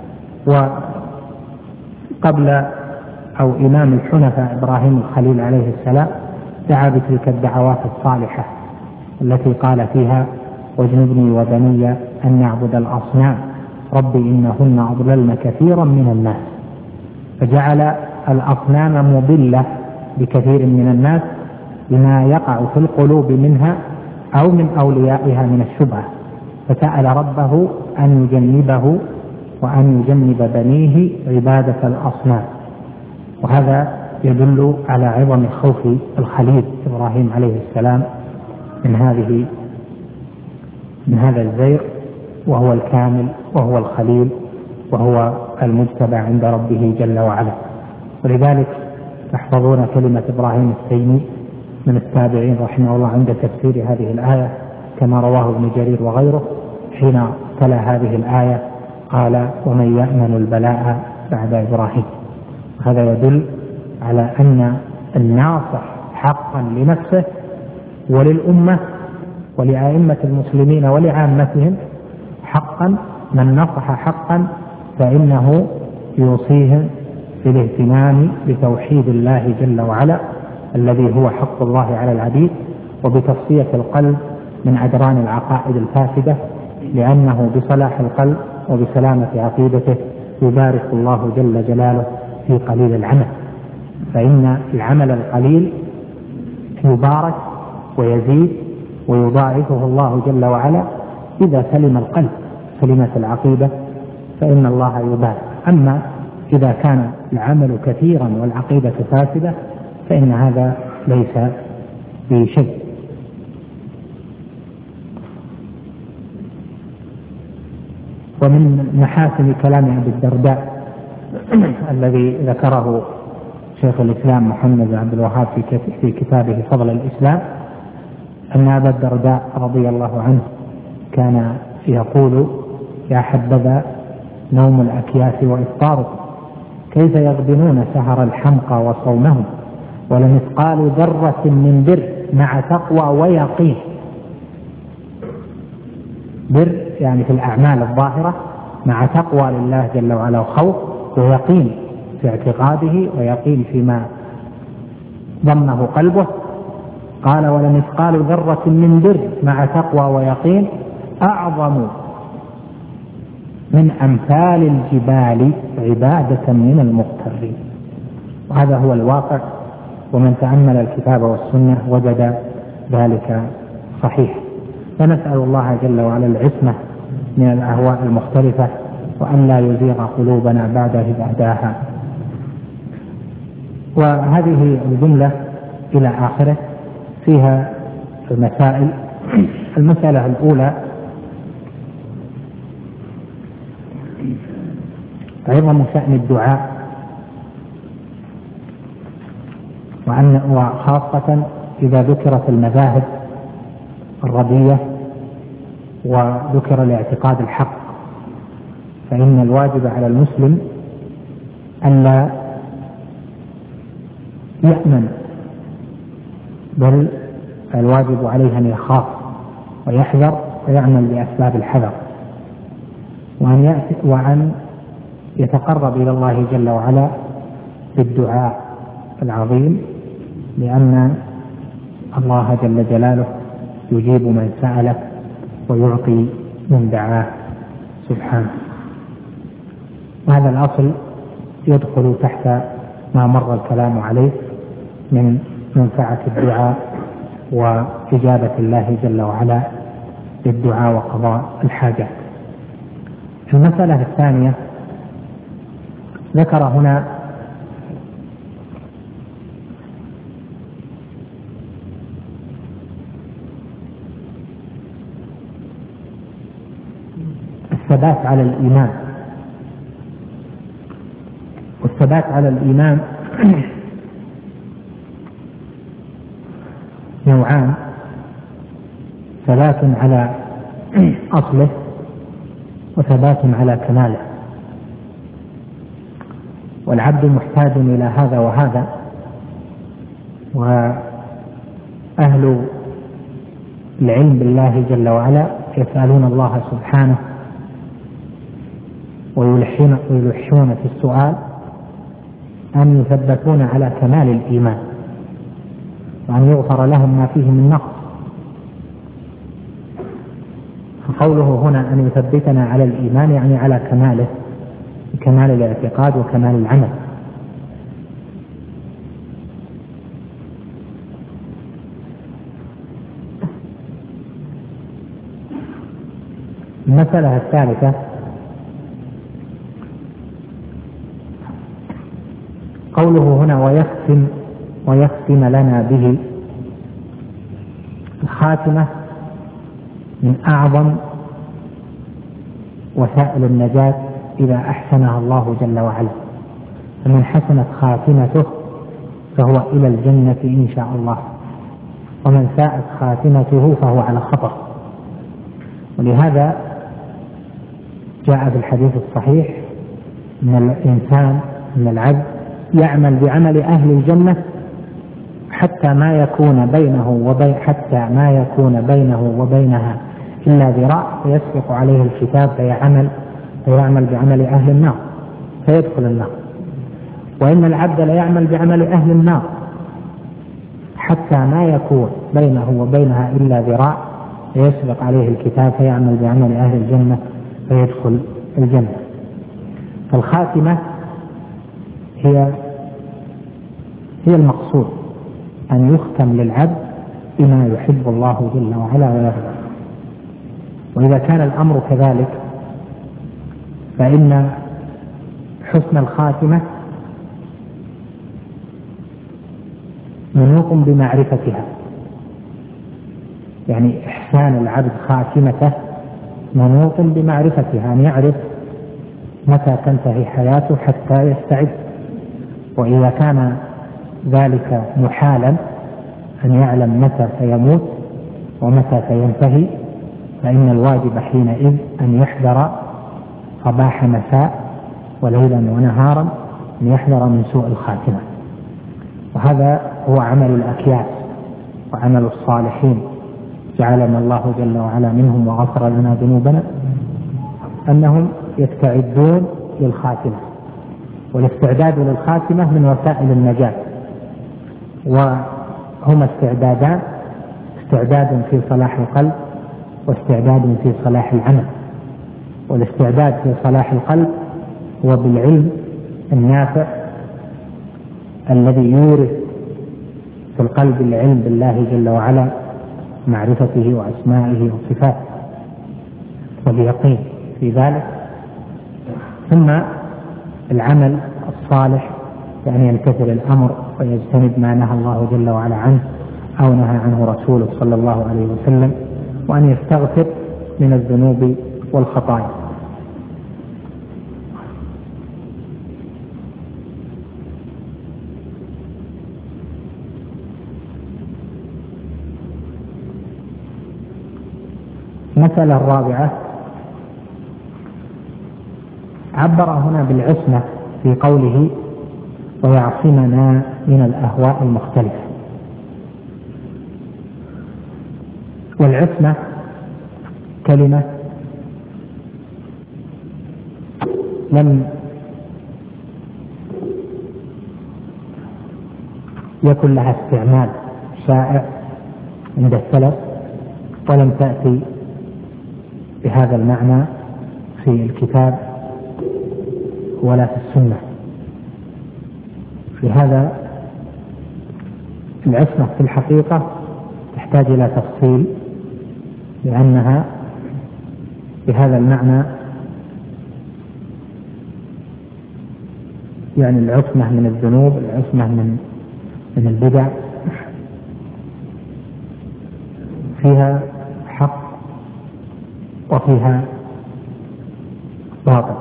[SPEAKER 1] وقبل أو إمام الحنفاء إبراهيم الخليل عليه السلام دعا بتلك الدعوات الصالحة التي قال فيها: واجنبني وبني أن نعبد الأصنام رب إنهن أضللن كثيرا من الناس. فجعل الأصنام مضلة بكثير من الناس بما يقع في القلوب منها أو من أوليائها من الشبهة، فسأل ربه أن يجنبه وأن يجنب بنيه عبادة الأصنام. وهذا يدل على عظم خوف الخليل إبراهيم عليه السلام من هذه من هذا الزيغ، وهو الكامل وهو الخليل وهو المجتبى عند ربه جل وعلا. ولذلك تحفظون كلمة إبراهيم التيمي من التابعين رحمه الله عند تفسير هذه الآية، كما رواه ابن جرير وغيره، حين تلا هذه الآية قال: ومن يأمن البلاء بعد إبراهيم. هذا يدل على أن الناصح حقا لنفسه وللأمة ولأئمة المسلمين ولعامتهم حقا، من نصح حقا فإنه يوصيهم بالاهتمام بتوحيد الله جل وعلا الذي هو حق الله على العبيد، وبتصفية القلب من أدران العقائد الفاسدة، لأنه بصلاح القلب وبسلامة عقيدته يبارك الله جل جلاله في قليل العمل. فإن العمل القليل يبارك ويزيد ويضاعفه الله جل وعلا إذا سلم القلب، سلمت العقيدة، فإن الله يبارك. أما إذا كان العمل كثيرا والعقيدة فاسدة فإن هذا ليس بشيء. ومن محاسن كلام أبي الدرداء الذي ذكره شيخ الإسلام محمد بن عبد الوهاب في كتابه فضل الإسلام أن أبا الدرداء رضي الله عنه كان يقول: يا حبذا نوم الأكياس وإفطاركم، كيف يغبنون سهر الحمقى وصومهم، ولمثقال ذرة من بر مع تقوى ويقين. بر يعني في الأعمال الظاهرة، مع تقوى لله جل وعلا وخوف، ويقين في اعتقاده ويقين فيما ضمه قلبه. قال: ولمثقال ذرة من بر مع تقوى ويقين أعظم من أمثال الجبال عبادة من المغترين. وهذا هو الواقع، ومن تأمل الكتاب والسنة وجد ذلك صحيح. فنسأل الله جل وعلا العصمة من الأهواء المختلفة، وأن لا يزيغ قلوبنا بعد إذ هداها. وهذه الجملة إلى آخره فيها مسائل. المسألة الأولى: عظم شأن الدعاء، وأن وخاصة إذا ذكرت المذاهب الردية وذكر الاعتقاد الحق فإن الواجب على المسلم ألا يأمن، بل الواجب عليه أن يخاف ويحذر ويعمل بأسباب الحذر، وأن وأن يتقرب إلى الله جل وعلا بالدعاء العظيم، لأن الله جل جلاله يجيب من سأله ويعطي من دعاه سبحانه. وهذا الأصل يدخل تحت ما مر الكلام عليه من منفعة الدعاء وإجابة الله جل وعلا للدعاء وقضاء الحاجات. المسألة الثانية ذكر هنا الثبات على الإيمان، والثبات على الإيمان نوعان: ثبات على أصله وثبات على كماله، والعبد محتاج إلى هذا وهذا، وأهل العلم بالله جل وعلا يسألون الله سبحانه ويلحون, ويلحون في السؤال أن يثبتون على كمال الإيمان، وأن يغفر لهم ما فيه من نقص. فقوله هنا أن يثبتنا على الإيمان يعني على كماله، كمال الاعتقاد وكمال العمل. المسألة الثالثة قوله هنا ويختم ويختم لنا به. الخاتمة من أعظم وسائل النجاة إذا أحسنها الله جل وعلا، فمن حسنت خاتمته فهو إلى الجنة إن شاء الله، ومن ساءت خاتمته فهو على خطر. ولهذا جاء في الحديث الصحيح أن الإنسان أن العبد يعمل بعمل أهل الجنة حتى ما يكون بينه وبين حتى ما يكون بينه وبينها إلا ذراع، فيسبق عليه الكتاب فيعمل فيعمل بعمل أهل النار فيدخل النار. وإن العبد لا يعمل بعمل أهل النار حتى ما يكون بينه وبينها إلا ذراع، فيسبق عليه الكتاب فيعمل بعمل أهل الجنة فيدخل الجنة. فالخاتمة هي هي المقصود، أن يختم للعبد بما يحب الله جل وعلا ويرضى. وإذا كان الأمر كذلك فإن حسن الخاتمة منوط بمعرفتها، يعني إحسان العبد خاتمته منوط بمعرفتها، أن يعرف متى تنتهي حياته حتى يستعد. وإذا كان ذلك محالا أن يعلم متى سيموت ومتى سينتهي، فإن الواجب حينئذ أن يحذر صباح مساء وليلا ونهارا، أن يحذر من سوء الخاتمة. وهذا هو عمل الأكياس وعمل الصالحين، جعلنا الله جل وعلا منهم وغفر لنا ذنوبنا، أنهم يستعدون للخاتمة. والاستعداد للخاتمة من وسائل النجاة، وهما استعدادان: استعداد في صلاح القلب واستعداد في صلاح العمل. والاستعداد في صلاح القلب هو بالعلم النافع الذي يورث في القلب العلم بالله جل وعلا، معرفته وأسمائه وصفاته، واليقين في ذلك. ثم العمل الصالح، يعني يمتثل الأمر ويجتنب ما نهى الله جل وعلا عنه أو نهى عنه رسوله صلى الله عليه وسلم، وأن يستغفر من الذنوب والخطايا. المسألة الرابعة عبر هنا بالعصمة في قوله ويعصمنا من الأهواء المختلفة. والعصمة كلمة لم يكن لها استعمال شائع عند السلف، ولم تأتي بهذا المعنى في الكتاب ولا في السنة. في هذا العصمة في الحقيقة تحتاج إلى تفصيل، لأنها بهذا المعنى يعني العصمة من الذنوب، العصمة من من البدع، فيها حق وفيها باطل.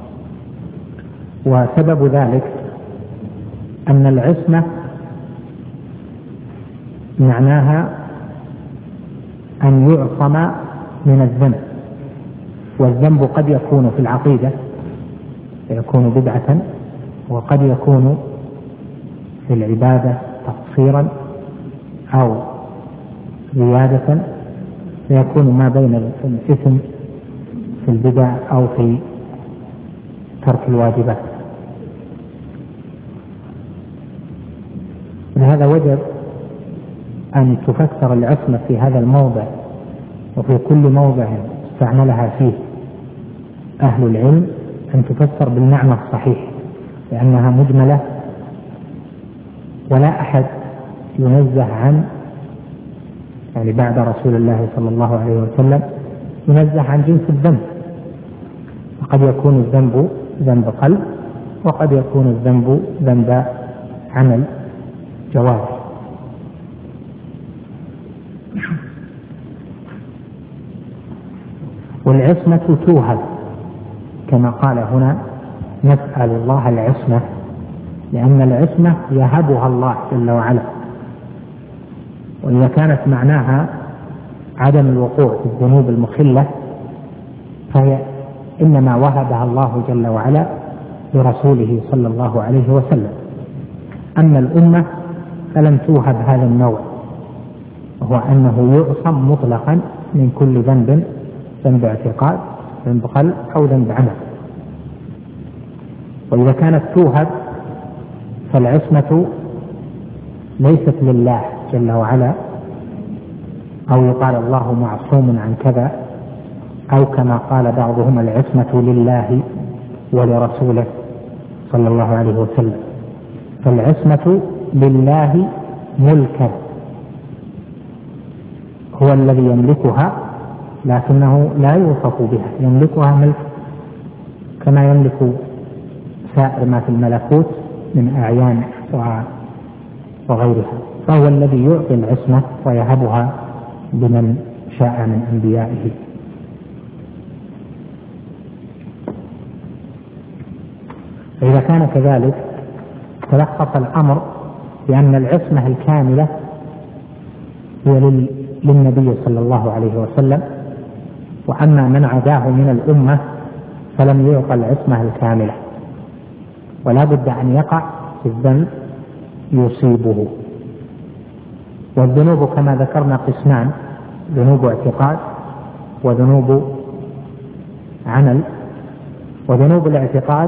[SPEAKER 1] وسبب ذلك أن العصمة معناها أن يعصم من الذنب، والذنب قد يكون في العقيدة يكون بدعة، وقد يكون في العبادة تقصيرا أو زيادة، فيكون ما بين الإثم في البدع أو في ترك الواجبات. لهذا وجب أن تفسر العصمة في هذا الموضع وفي كل موضع استعملها فيه أهل العلم أن تفسر بالمعنى الصحيح، لأنها مجملة ولا أحد ينزه عن يعني بعد رسول الله صلى الله عليه وسلم ينزه عن جنس الذنب. وقد يكون الذنب ذنب قلب، وقد يكون الذنب ذنب عمل جوارح. والعصمة توهب كما قال هنا نسأل الله العصمة، لأن العصمة يهبها الله جل وعلا. وإذا كانت معناها عدم الوقوع في الذنوب المخلة فهي إنما وهبها الله جل وعلا لرسوله صلى الله عليه وسلم. أما الأمة فلم توهب هذا النوع، وهو أنه يعصم مطلقا من كل ذنب، ذنب اعتقاد، ذنب قلب، أو ذنب عمل. وإذا كانت توهب فالعصمة ليست لله جل وعلا، أو يقال الله معصوم عن كذا، أو كما قال بعضهم العصمة لله ولرسوله صلى الله عليه وسلم. فالعصمة لله ملكا، هو الذي يملكها، لكنه لا يوصف بها، يملكها ملك كما يملك سائر ما في الملكوت من أعيان وغيرها، فهو الذي يعطي العصمة ويهبها لمن شاء من أنبيائه. فإذا كان كذلك تلخص الأمر بأن العصمة الكاملة هي للنبي صلى الله عليه وسلم، وأما من عداه من الأمة فلم يعطى العصمة الكاملة، ولا بد أن يقع في الذنب يصيبه. والذنوب كما ذكرنا قسمان: ذنوب اعتقاد، وذنوب عمل. وذنوب الاعتقاد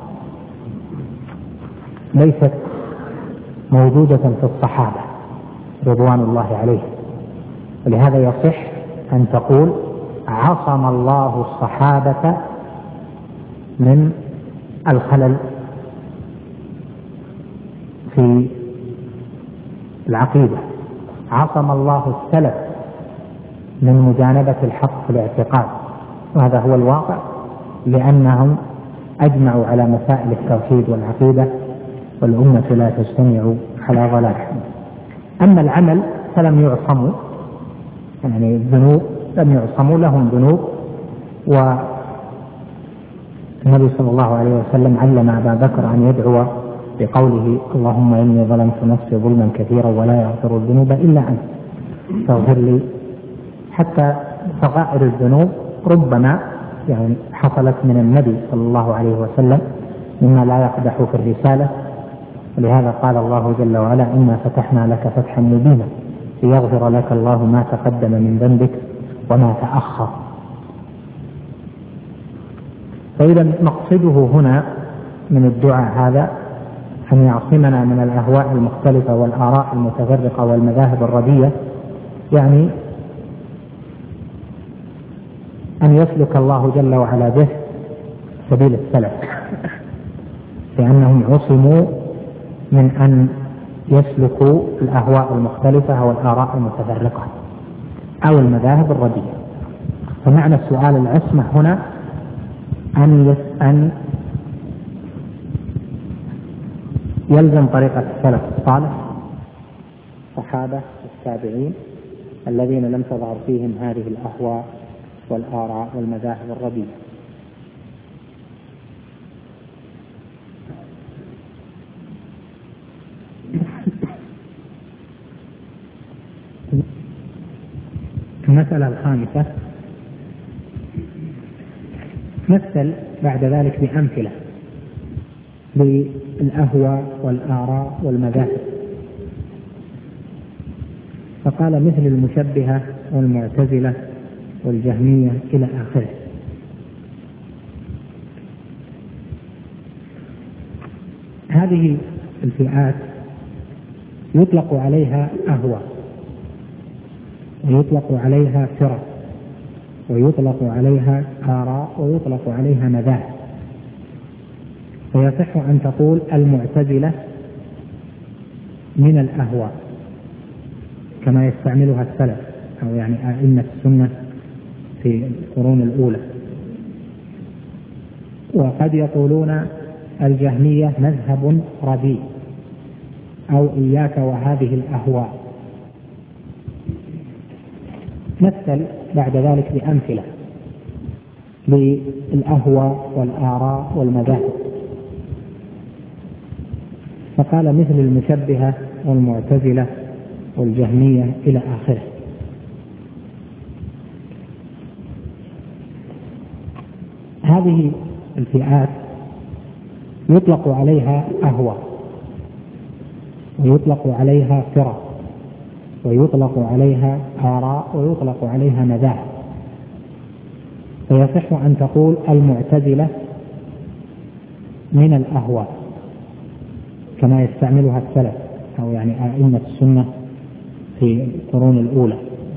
[SPEAKER 1] ليست موجودة في الصحابة رضوان الله عليهم، ولهذا يصح أن تقول عصم الله الصحابة من الخلل في العقيدة، عصم الله السلف من مجانبة الحق في الاعتقاد، وهذا هو الواقع، لأنهم أجمعوا على مسائل التوحيد والعقيدة، والأمة لا تجتمع على ضلال. أما العمل فلم يعصموا، يعني الذنوب لم يعصموا، لهم ذنوب. والنبي صلى الله عليه وسلم علم أبا بكر أن يدعو بقوله اللهم إني ظلمت نفسي ظلما كثيرا ولا يغفر الذنوب إلا أنت فاغفر لي. حتى صغائر الذنوب ربما يعني حصلت من النبي صلى الله عليه وسلم مما لا يقدح في الرسالة، ولهذا قال الله جل وعلا: إنا فتحنا لك فتحا مبينا ليغفر لك الله ما تقدم من ذنبك وما تأخر. فإذا مقصده هنا من الدعاء هذا أن يعصمنا من الأهواء المختلفة والآراء المتفرقة والمذاهب الردية، يعني أن يسلك الله جل وعلا به سبيل السلف، لأنهم عصموا من أن يسلكوا الأهواء المختلفة أو الآراء المتفرقة أو المذاهب الرديئة. فمعنى سؤال العصمة هنا أن أن يلزم طريقة السلف الصالح، الصحابة التابعين الذين لم تظهر فيهم هذه الأهواء والآراء والمذاهب الرديئة. المسألة الخامسة: مثل بعد ذلك بأمثلة للأهواء والآراء والمذاهب، فقال: مثل المشبهة والمعتزلة والجهمية إلى آخره. هذه الفئات يطلق عليها أهواء، ويطلق عليها فرق، ويطلق عليها آراء، ويطلق عليها مذاهب. فيصح أن تقول المعتزلة من الأهواء كما يستعملها السلف، أو يعني أئمة السنة في القرون الأولى. وقد يقولون الجهمية مذهب رديء، أو إياك وهذه الأهواء. مثل بعد ذلك بأمثلة للأهواء والآراء والمذاهب، فقال: مثل المشبهة والمعتزلة والجهمية إلى آخره. هذه الفئات يطلق عليها أهواء، ويطلق عليها فرق، ويطلق عليها آراء، ويطلق عليها مذاهب. فيصح أن تقول المعتزلة من الأهواء كما يستعملها السلف، أو يعني أئمة السنة في القرون الأولى.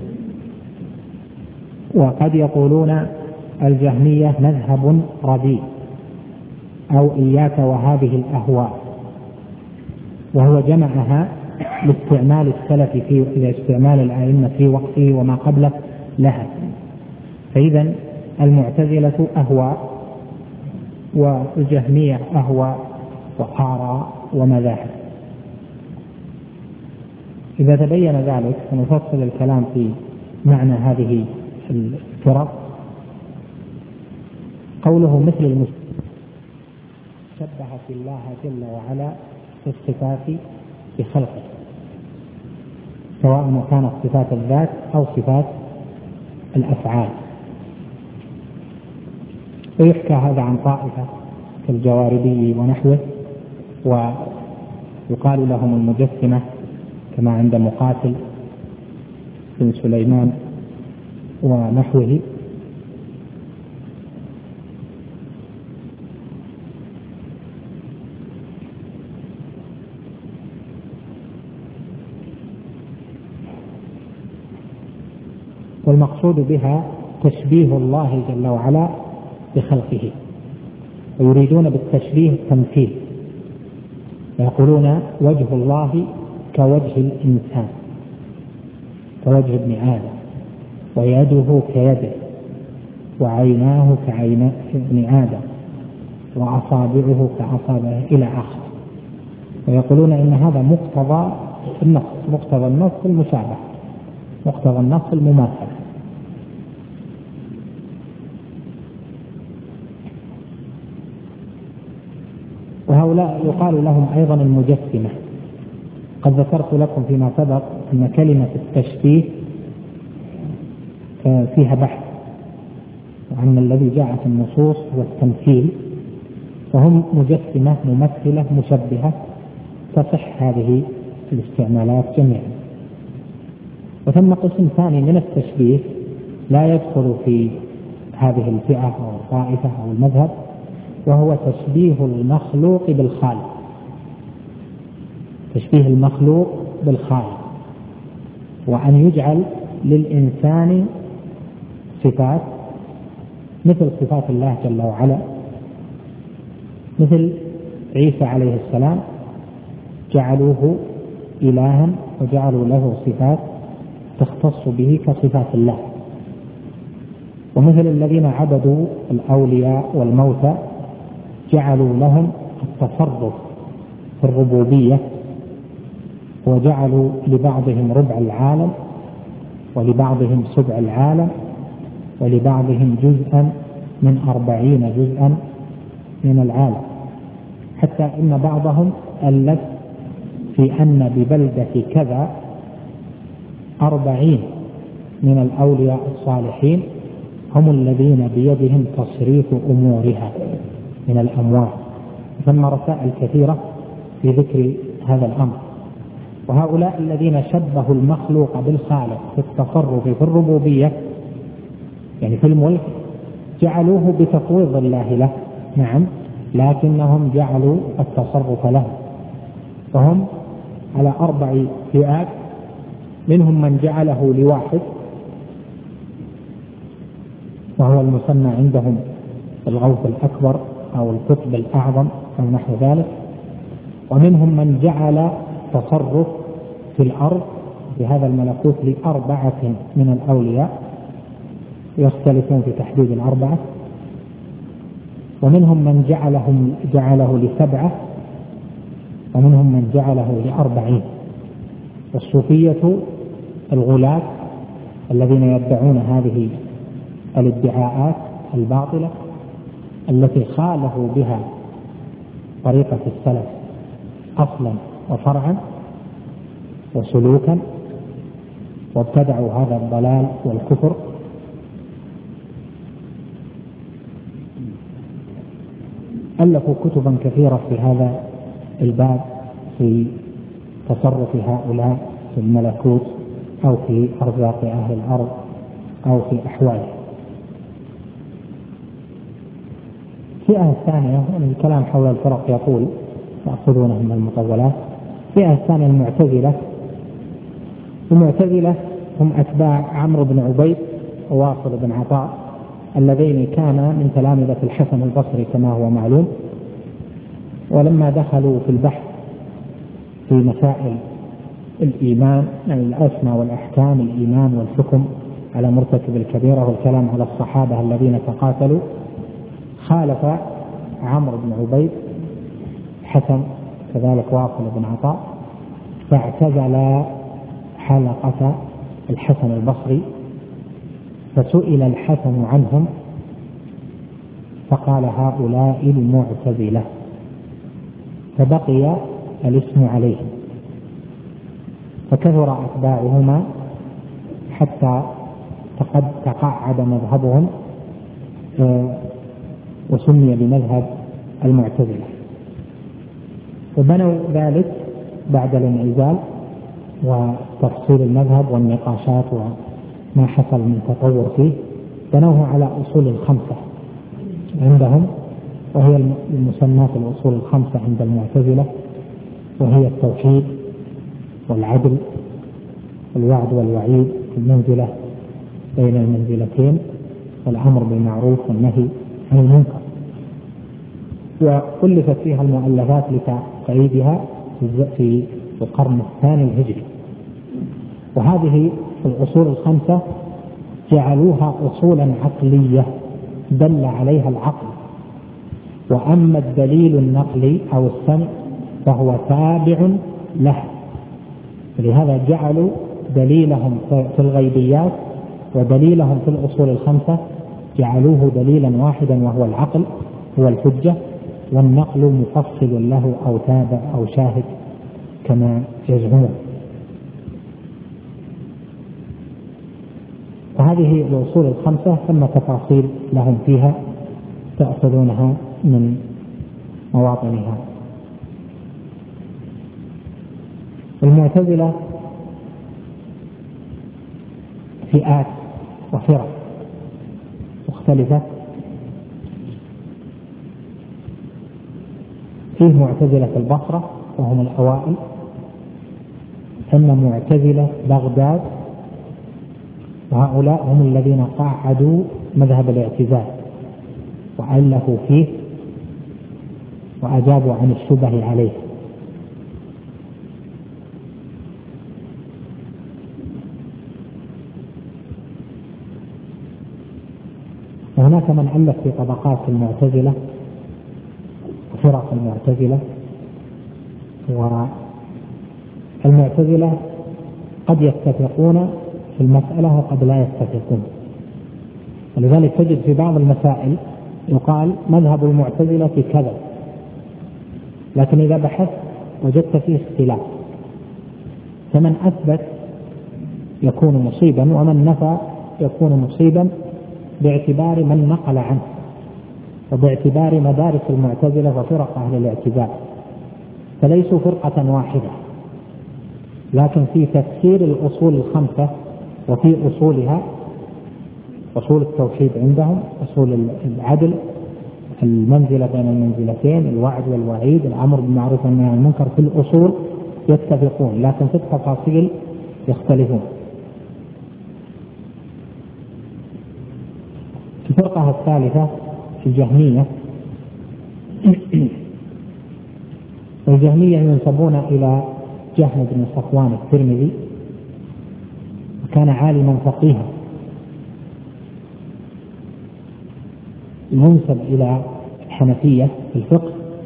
[SPEAKER 1] وقد يقولون الجهمية مذهب رديء، أو إياك وهذه الأهواء، وهو جمعها لاستعمال السلف في لاستعمال الأئمة في وقته وما قبله لها. فإذا المعتزلة أهواء، والجهمية أهواء وآراء ومذاهب. إذا تبين ذلك سنفصل الكلام في معنى هذه الفرق. قوله مثل المشبهة، شبهت الله جل وعلا في الصفات بخلقه، سواء كانت صفات الذات أو صفات الأفعال. ويحكى هذا عن طائفة كالجواربي ونحوه، ويقال لهم المجسمة كما عند مقاتل بن سليمان ونحوه. والمقصود بها تشبيه الله جل وعلا بخلقه، ويريدون بالتشبيه التمثيل، ويقولون وجه الله كوجه الإنسان، كوجه ابن آدم، ويده كيده، وعيناه كعين ابن آدم، وأصابعه كأصابعه إلى آخره. ويقولون إن هذا مقتضى النص، مقتضى النص المشابهة، مقتضى النص المماثلة. وهؤلاء يقال لهم أيضا المجسمة. قد ذكرت لكم فيما سبق أن كلمة التشبيه فيها بحث، وأن الذي جاء في النصوص هو التمثيل، فهم مجسمة ممثلة مشبهة، تصح هذه الاستعمالات جميعا. وثم قسم ثاني من التشبيه لا يدخل في هذه الفئة أو الطائفة أو المذهب، وهو تشبيه المخلوق بالخالق، تشبيه المخلوق بالخالق، وأن يجعل للإنسان صفات مثل صفات الله جل وعلا، مثل عيسى عليه السلام جعلوه إلها وجعلوا له صفات تختص به كصفات الله، ومثل الذين عبدوا الأولياء والموتى جعلوا لهم التصرف في الربوبية، وجعلوا لبعضهم ربع العالم ولبعضهم سبع العالم ولبعضهم جزءا من أربعين جزءا من العالم، حتى إن بعضهم ألف في أن ببلدة كذا أربعين من الأولياء الصالحين هم الذين بيدهم تصريف أمورها من الأموال، ثم رسائل كثيرة في ذكر هذا الأمر. وهؤلاء الذين شبهوا المخلوق بالخالق في التصرف في الربوبية، يعني في الملك، جعلوه بتفويض الله له، نعم، لكنهم جعلوا التصرف له، فهم على أربع فئات، منهم من جعله لواحد وهو المسمى عندهم الغوث الأكبر أو القطب الأعظم أو نحو ذلك، ومنهم من جعل تصرف في الأرض بهذا الملكوت لأربعة من الأولياء، يختلفون في تحديد الأربعة، ومنهم من جعلهم جعله لسبعة، ومنهم من جعله لأربعين. والصوفية الغلاة الذين يدعون هذه الادعاءات الباطلة التي خالفوا بها طريقة السلف أصلا وفرعا وسلوكا، وابتدعوا هذا الضلال والكفر، ألفوا كتبا كثيرة في هذا الباب في تصرف هؤلاء في الملكوت أو في أرزاق أهل الأرض أو في أحواله. الفئة الثانية، الكلام حول الفرق يقول تأخذونه من المطولات. الفئة الثانية المعتزلة. المعتزلة هم أتباع عمرو بن عبيد وواصل بن عطاء، اللذين كانا من تلامذة الحسن البصري كما هو معلوم، ولما دخلوا في البحث في مسائل الإيمان، يعني الأسماء والأحكام، الإيمان والحكم على مرتكب الكبيرة والكلام على الصحابة الذين تقاتلوا، خالف عمرو بن عبيد حسن كذلك واصل بن عطاء، فاعتزل حلقة الحسن البصري، فسئل الحسن عنهم فقال هؤلاء المعتزلة، فبقي الاسم عليهم، فكثر أتباعهما حتى تقعد مذهبهم وسمي بمذهب المعتزلة. وبنوا ذلك بعد الانعزال وتفصيل المذهب والنقاشات وما حصل من تطور فيه، بنوه على أصول خمسة عندهم، وهي المسمات الأصول الخمسة عند المعتزلة، وهي التوحيد والعدل والوعد والوعيد، المنزلة بين المنزلتين، والأمر بالمعروف والنهي عن المنكر. وألفت فيها المؤلفات لتقعيدها في القرن الثاني الهجري. وهذه الأصول الخمسة جعلوها أصولا عقلية دل عليها العقل، وأما الدليل النقلي أو السمع فهو تابع له، لهذا جعلوا دليلهم في الغيبيات ودليلهم في الأصول الخمسة جعلوه دليلا واحدا وهو العقل هو الحجة، والنقل مفصل له أو تابع أو شاهد كما يزعمون. هذه الأصول الخمسة ثم تفاصيل لهم فيها تأخذونها من مواطنها. المعتزلة فئات وفرق مختلفة. فيه معتزلة البصرة وهم الأوائل، ثم معتزلة بغداد، وهؤلاء هم الذين قاعدوا مذهب الاعتزال وألفوا فيه وأجابوا عن الشبه عليه. وهناك من ألف في طبقات المعتزلة وفرق المعتزلة. والمعتزلة قد يتفقون في المسألة وقد لا يتفقون، ولذلك تجد في بعض المسائل يقال مذهب المعتزلة في كذا، لكن إذا بحثت وجدت فيه اختلاف، فمن أثبت يكون مصيبا ومن نفى يكون مصيبا باعتبار من نقل عنه وباعتبار مدارس المعتزلة وفرق أهل الاعتزال، فليسوا فرقة واحدة، لكن في تفسير الأصول الخمسة وفي أصولها، أصول التوحيد عندهم، أصول العدل، المنزلة بين المنزلتين، الوعد والوعيد، الأمر بالمعروف والنهي عن المنكر، في الأصول يتفقون لكن في التفاصيل يختلفون. الفرقة الثالثة الجهمية. الجهمية ينسبون إلى جهم بن صفوان الترمذي، وكان عالما فقيها ينسب إلى الحنفية في الفقه،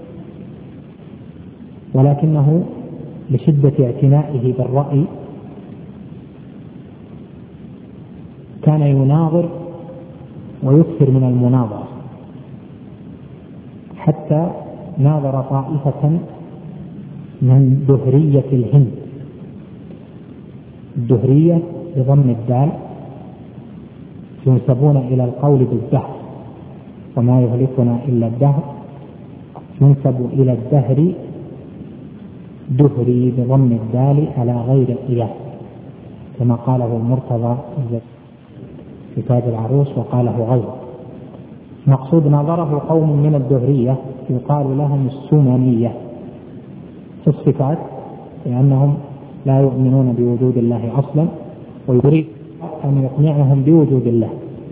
[SPEAKER 1] ولكنه لشدة اعتنائه بالرأي كان يناظر ويكثر من المناظرة، حتى ناظر طائفة من دهرية الهند. الدهرية بضم الدال ينسبون إلى القول بالدهر، وما يهلكنا إلا الدهر، ينسب إلى الدهر دهري بضم الدال على غير قياس، كما قاله المرتضى في تاج العروس وقاله غيره. مقصود نظره قوم من الدهرية يقال لهم السمنية في الصفات، لأنهم لا يؤمنون بوجود الله أصلا، ويريد أن يقنعهم بوجود الله،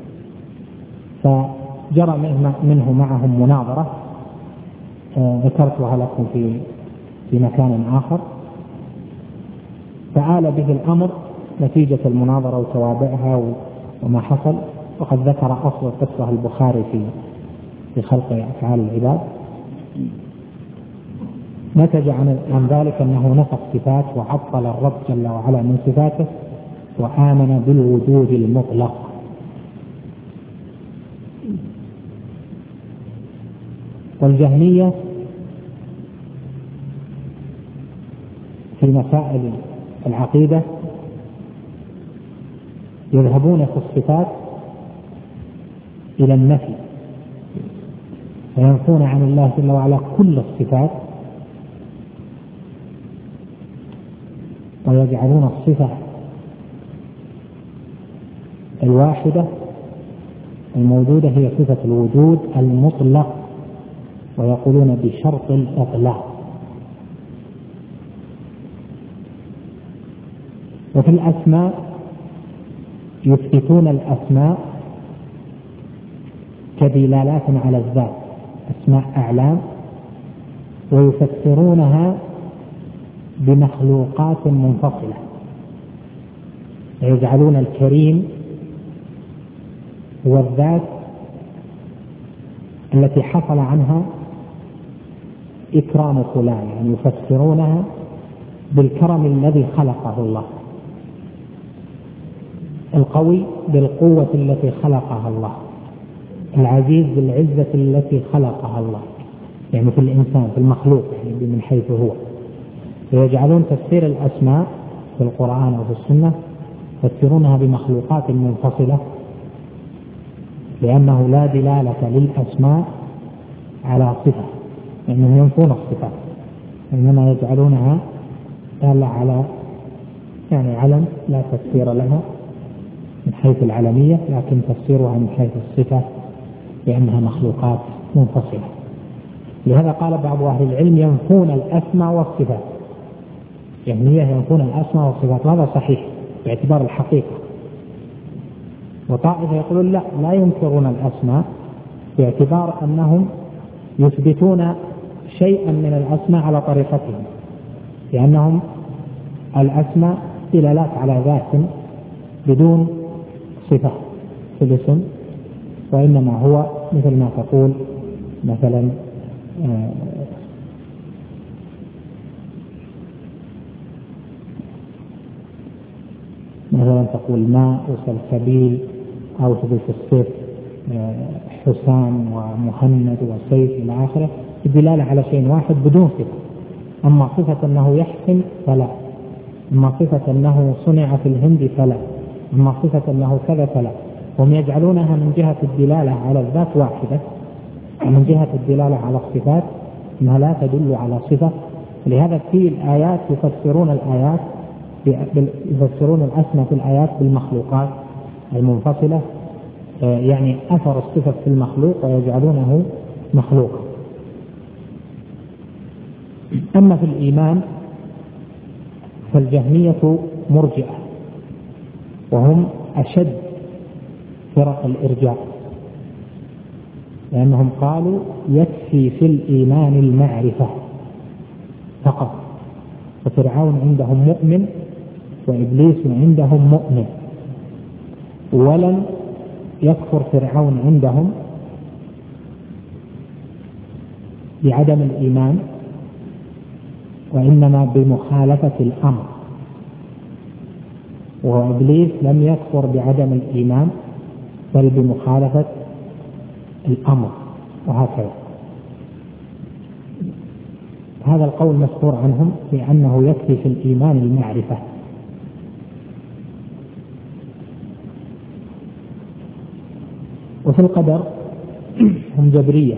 [SPEAKER 1] فجرى منه معهم مناظرة ذكرتها لكم في في مكان آخر، فآل به الأمر نتيجة المناظرة وتوابعها وما حصل. وقد ذكر أصل قصة البخاري في في خلق أفعال العباد. نتج عن ذلك أنه نفى الصفات وعطل الرب جل وعلا من صفاته، وآمن بالوجود المطلق. والجهمية في مسائل العقيدة يذهبون في الصفات إلى النفي، وينفون عن الله جل وعلا كل الصفات، ويجعلون الصفة الواحدة الموجودة هي صفة الوجود المطلق، ويقولون بشرط الإطلاق. وفي الأسماء يثبتون الأسماء كدلالات على الذات، أسماء أعلام، ويفسرونها بمخلوقات منفصلة، يجعلون الكريم هو الذات التي حصل عنها إكرام فلان، يعني يفسرونها بالكرم الذي خلقه الله، القوي بالقوة التي خلقها الله، العزيز بالعزة التي خلقها الله، يعني في الإنسان في المخلوق، يعني من حيث هو. ويجعلون تفسير الأسماء في القرآن أو في السنة يفسرونها بمخلوقات منفصلة لأنه لا دلالة للأسماء على صفة، لأنهم ينفون الصفات، إنما يجعلونها دالة على يعني علم لا تفسير لها من حيث العلمية، لكن تفسيرها من حيث الصفة لأنها مخلوقات منفصلة. لهذا قال بعض أهل العلم ينفون الأسماء والصفات، يعني ينفون الأسماء والصفات، وهذا صحيح باعتبار الحقيقة. وطائفة يقولون لا لا ينكرون الأسماء باعتبار أنهم يثبتون شيئا من الأسماء على طريقتهم، لأنهم الأسماء دلالات على ذات بدون صفة في الاسم، وإنما هو مثل ما تقول مثلا آه مثلا تقول ماء وسلسبيل، أو تقول في الصيف آه حسام ومهند وسيف إلى آخره، الدلالة على شيء واحد بدون صفة. أما صفة أنه يحسن فلا، أما صفة أنه صنع في الهند فلا، أما صفة أنه كذا فلا. هم يجعلونها من جهة الدلالة على الذات واحدة، ومن جهة الدلالة على الصفات أنها لا تدل على صفة. لهذا في الآيات يفسرون الآيات يفسرون الأسماء في الآيات بالمخلوقات المنفصلة، يعني أثر الصفة في المخلوق ويجعلونه مخلوقا. أما في الإيمان فالجهمية مرجئة، وهم أشد فرق الإرجاء، لأنهم قالوا يكفي في الإيمان المعرفة فقط، وفرعون عندهم مؤمن وإبليس عندهم مؤمن، ولن يكفر فرعون عندهم بعدم الإيمان، وإنما بمخالفة الأمر، وإبليس لم يكفر بعدم الإيمان بل بمخالفة الأمر، وهكذا. هذا القول مشهور عنهم لأنه يكفي في الإيمان المعرفة. وفي القدر هم جبرية،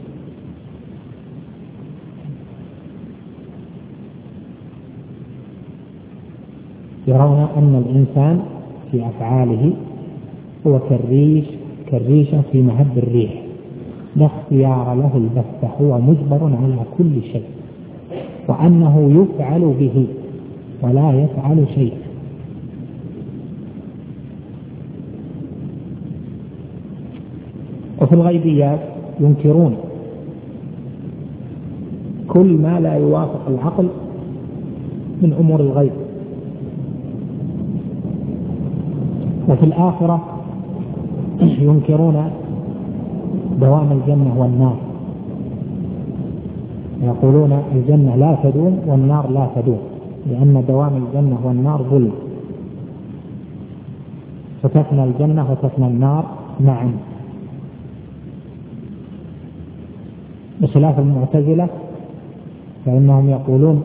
[SPEAKER 1] يرون أن الإنسان في أفعاله هو كالريش كالريشة في مهب الريح، لا اختيار له البتة، هو مجبر على كل شيء، وأنه يفعل به ولا يفعل شيء. وفي الغيبيات ينكرون كل ما لا يوافق العقل من أمور الغيب. وفي الآخرة ينكرون دوام الجنة والنار، يقولون الجنة لا تدوم والنار لا تدوم، لأن دوام الجنة والنار ظلم، فتفنى الجنة وتفنى النار معا. بخلاف المعتزلة فإنهم يقولون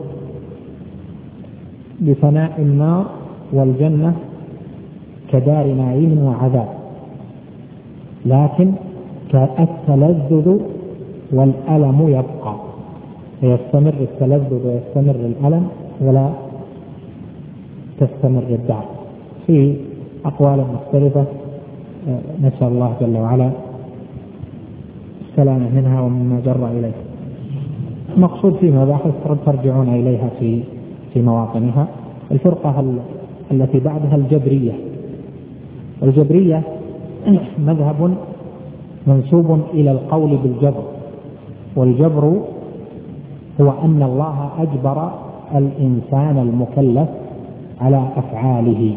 [SPEAKER 1] بفناء النار والجنة كدار نعيم وعذاب، لكن التلذذ والألم يبقى، فيستمر التلذذ ويستمر الألم ولا تستمر الدار. في أقوال مختلفة نسأل الله جل وعلا السلامة منها ومما جر إليه. مقصود في مباحث ترجعون إليها في في مواطنها. الفرقة التي بعدها الجبرية. الجبرية مذهب منسوب إلى القول بالجبر، والجبر هو أن الله أجبر الإنسان المكلف على أفعاله.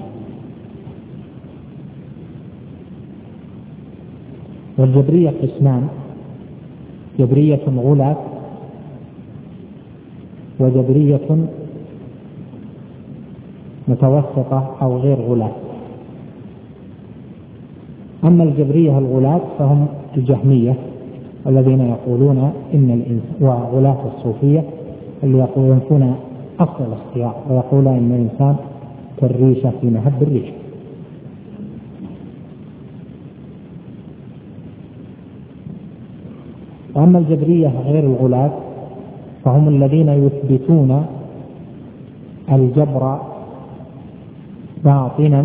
[SPEAKER 1] والجبرية قسمان: جبرية غلاة وجبرية متوسطة أو غير غلاة. أما الجبرية الغلاة فهم الجهمية الذين يقولون إن الإنسان، وغلاة الصوفية اللي يقولون أصل الاختيار، ويقولون إن الإنسان كالريشة في مهب الريش. وأما الجبرية غير الغلاة فهم الذين يثبتون الجبر باطنا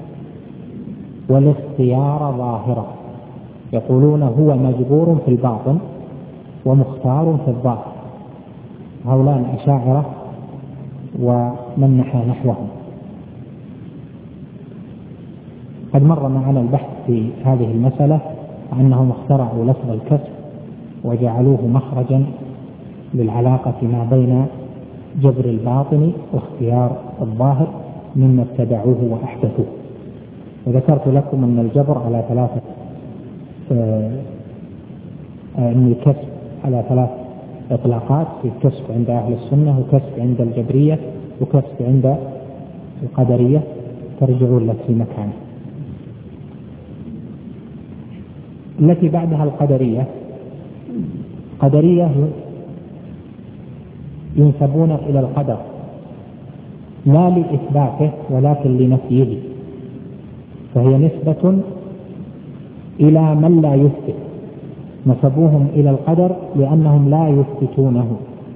[SPEAKER 1] والاختيار ظاهرا، يقولون هو مجبور في الباطن ومختار في الظاهر. هؤلاء الأشاعرة ومن نحى نحوهم. قد مر معنا البحث في هذه المسألة أنهم اخترعوا لفظ الكسر وجعلوه مخرجا للعلاقة ما بين جبر الباطن واختيار الظاهر مما ابتدعوه وأحدثوه. وذكرت لكم أن الجبر على ثلاثة أن الكسب على ثلاث إطلاقات: في الكسب عند أهل السنة، وكسب عند الجبرية، وكسب عند القدرية. ترجعون لك في مكانه. التي بعدها القدرية. قدرية ينسبون إلى القدر لا لإثباته ولكن لنفيه، فهي نسبة إلى من لا يثبت. نسبوهم إلى القدر لأنهم لا يثبتونه.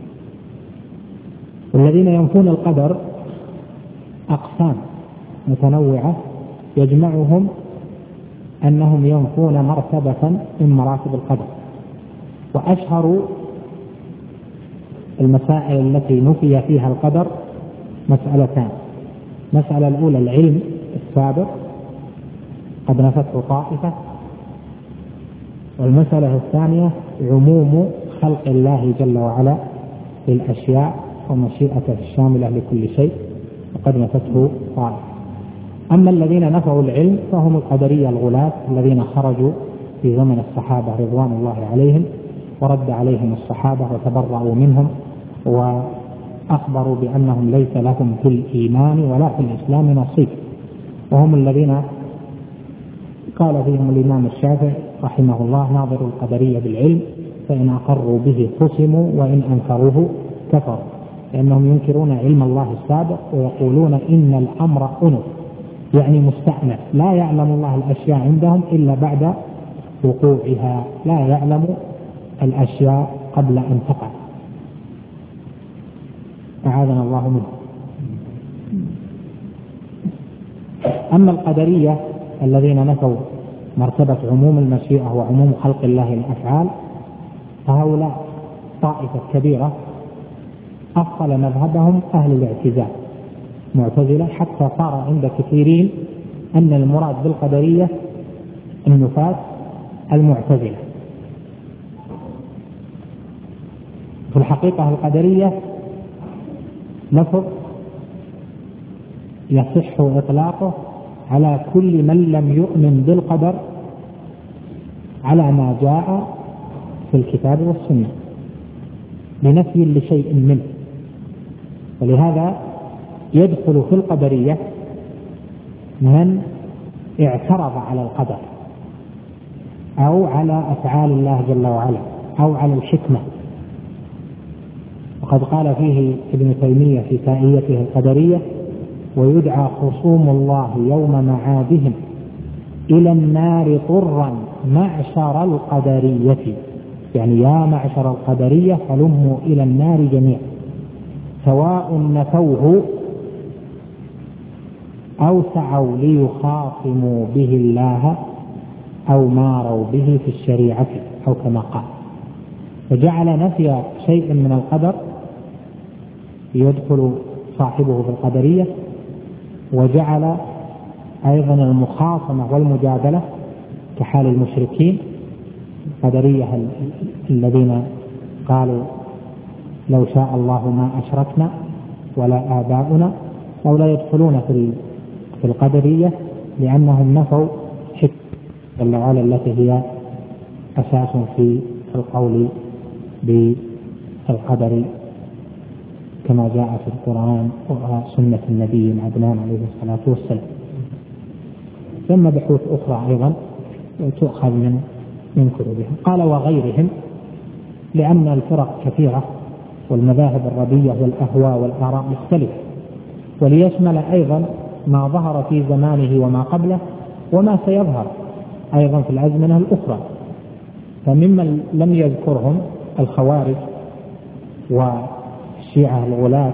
[SPEAKER 1] والذين ينفون القدر أقسام متنوعة يجمعهم أنهم ينفون مرتبة من مراتب القدر. وأشهر المسائل التي نفي فيها القدر مسألتان: مسألة الأولى العلم السابق قد نفته طائفة، والمسألة الثانية عموم خلق الله جل وعلا للأشياء ومشيئته الشاملة لكل شيء وقد نفته طائفة. أما الذين نفوا العلم فهم القدرية الغلاة الذين خرجوا في زمن الصحابة رضوان الله عليهم، ورد عليهم الصحابة وتبرأوا منهم وأخبروا بأنهم ليس لهم في الإيمان ولا في الإسلام نصيب. وهم الذين قال فيهم الإمام الشافعي رحمه الله: ناظروا القدرية بالعلم فإن أقروا به خصموا وإن أنكروه كفروا، لأنهم ينكرون علم الله السابق ويقولون إن الأمر أنف، يعني مستأنف، لا يعلم الله الأشياء عندهم إلا بعد وقوعها، لا يعلم الأشياء قبل أن تقع. أعاذنا الله منه. أما القدرية الذين نفوا مرتبة عموم المشيئة وعموم خلق الله الأفعال فهؤلاء طائفة كبيرة أفضل مذهبهم أهل الاعتزال معتزلة، حتى صار عند كثيرين أن المراد بالقدرية النفاة المعتزلة. في الحقيقة القدرية لفظ يصح إطلاقه على كل من لم يؤمن بالقدر على ما جاء في الكتاب والسنة بنفي لشيء منه. ولهذا يدخل في القدرية من اعترض على القدر أو على أفعال الله جل وعلا أو على الحكمة. وقد قال فيه ابن تيمية في تائيته القدرية: ويدعى خصوم الله يوم معادهم إلى النار طرا معشر القدرية، يعني يا معشر القدرية فلموا إلى النار جميعا، سواء نفوه أو سعوا ليخاصموا به الله أو ماروا به في الشريعة أو كما قال. فجعل نفي شيء من القدر يدخل صاحبه في القدرية، وجعل أيضا المخاصمة والمجادلة كحال المشركين القدرية الذين قالوا لو شاء الله ما أشركنا ولا آباؤنا، أو لا يدخلون في القدرية لأنهم نفوا حكمة جل وعلا التي هي أساس في القول بالقدر كما جاء في القرآن وسنة النبي العدنان عليه الصلاة والسلام. ثم بحوث أخرى أيضا تؤخذ من من كتبهم. قال وغيرهم، لأن الفرق كثيرة والمذاهب الربية والأهواء والآراء مختلفة، وليشمل أيضا ما ظهر في زمانه وما قبله وما سيظهر أيضا في الأزمنة الأخرى. فممن لم يذكرهم الخوارج والشيعة الغلاة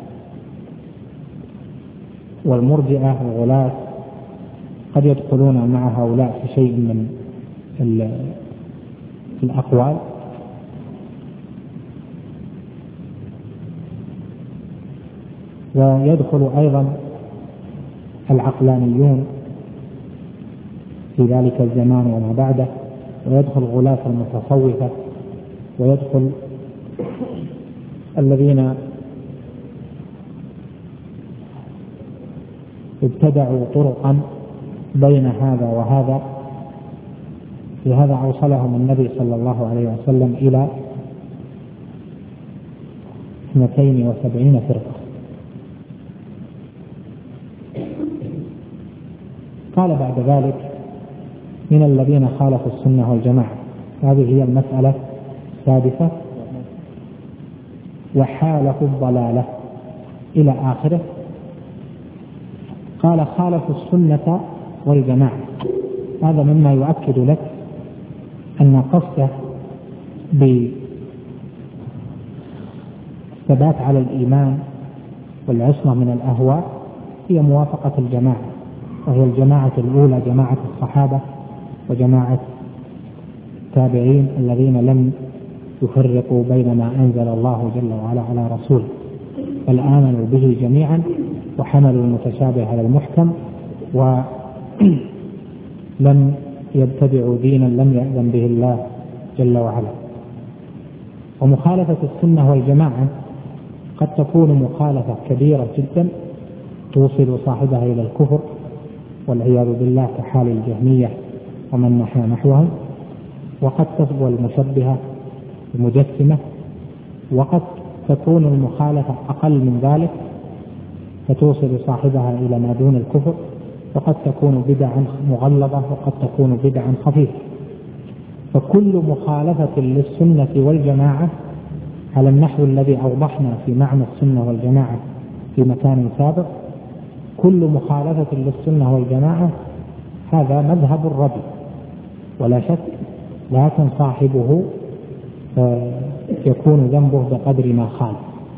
[SPEAKER 1] والمرجئة الغلاة، قد يدخلون مع هؤلاء في شيء من الأقوال. ويدخل أيضا العقلانيون في ذلك الزمان وما بعده، ويدخل غلاة المتصوفة، ويدخل الذين ابتدعوا طرقا بين هذا وهذا. في هذا أوصلهم النبي صلى الله عليه وسلم إلى اثنتين وسبعين فرقة. قال بعد ذلك من الذين خالفوا السنة والجماعة، هذه هي المسألة السادسة، وحالفوا الضلالة إلى آخره. قال خالفوا السنة والجماعة، هذا مما يؤكد لك أن قصده بالثبات على الإيمان والعصمة من الأهواء هي موافقة الجماعة، وهي الجماعة الأولى جماعة الصحابة وجماعة التابعين الذين لم يفرقوا بين ما أنزل الله جل وعلا على رسوله، بل آمنوا به جميعا وحملوا المتشابه على المحكم، ولم يبتدعوا دينا لم يأذن به الله جل وعلا. ومخالفة السنة والجماعة قد تكون مخالفة كبيرة جدا توصل صاحبها إلى الكفر والعياذ بالله، كحال الجهمية ومن نحى نحوهم، وقد تفضل المشبهة المجسمة، وقد تكون المخالفة أقل من ذلك فتوصل صاحبها إلى ما دون الكفر، وقد تكون بدعا مغلظة وقد تكون بدعا خفيفة. فكل مخالفة للسنة والجماعة على النحو الذي أوضحنا في معنى السنة والجماعة في مكان سابق، كل مخالفة للسنة والجماعة هذا مذهب الرجل ولا شك، لكن صاحبه يكون ذنبه بقدر ما خالف.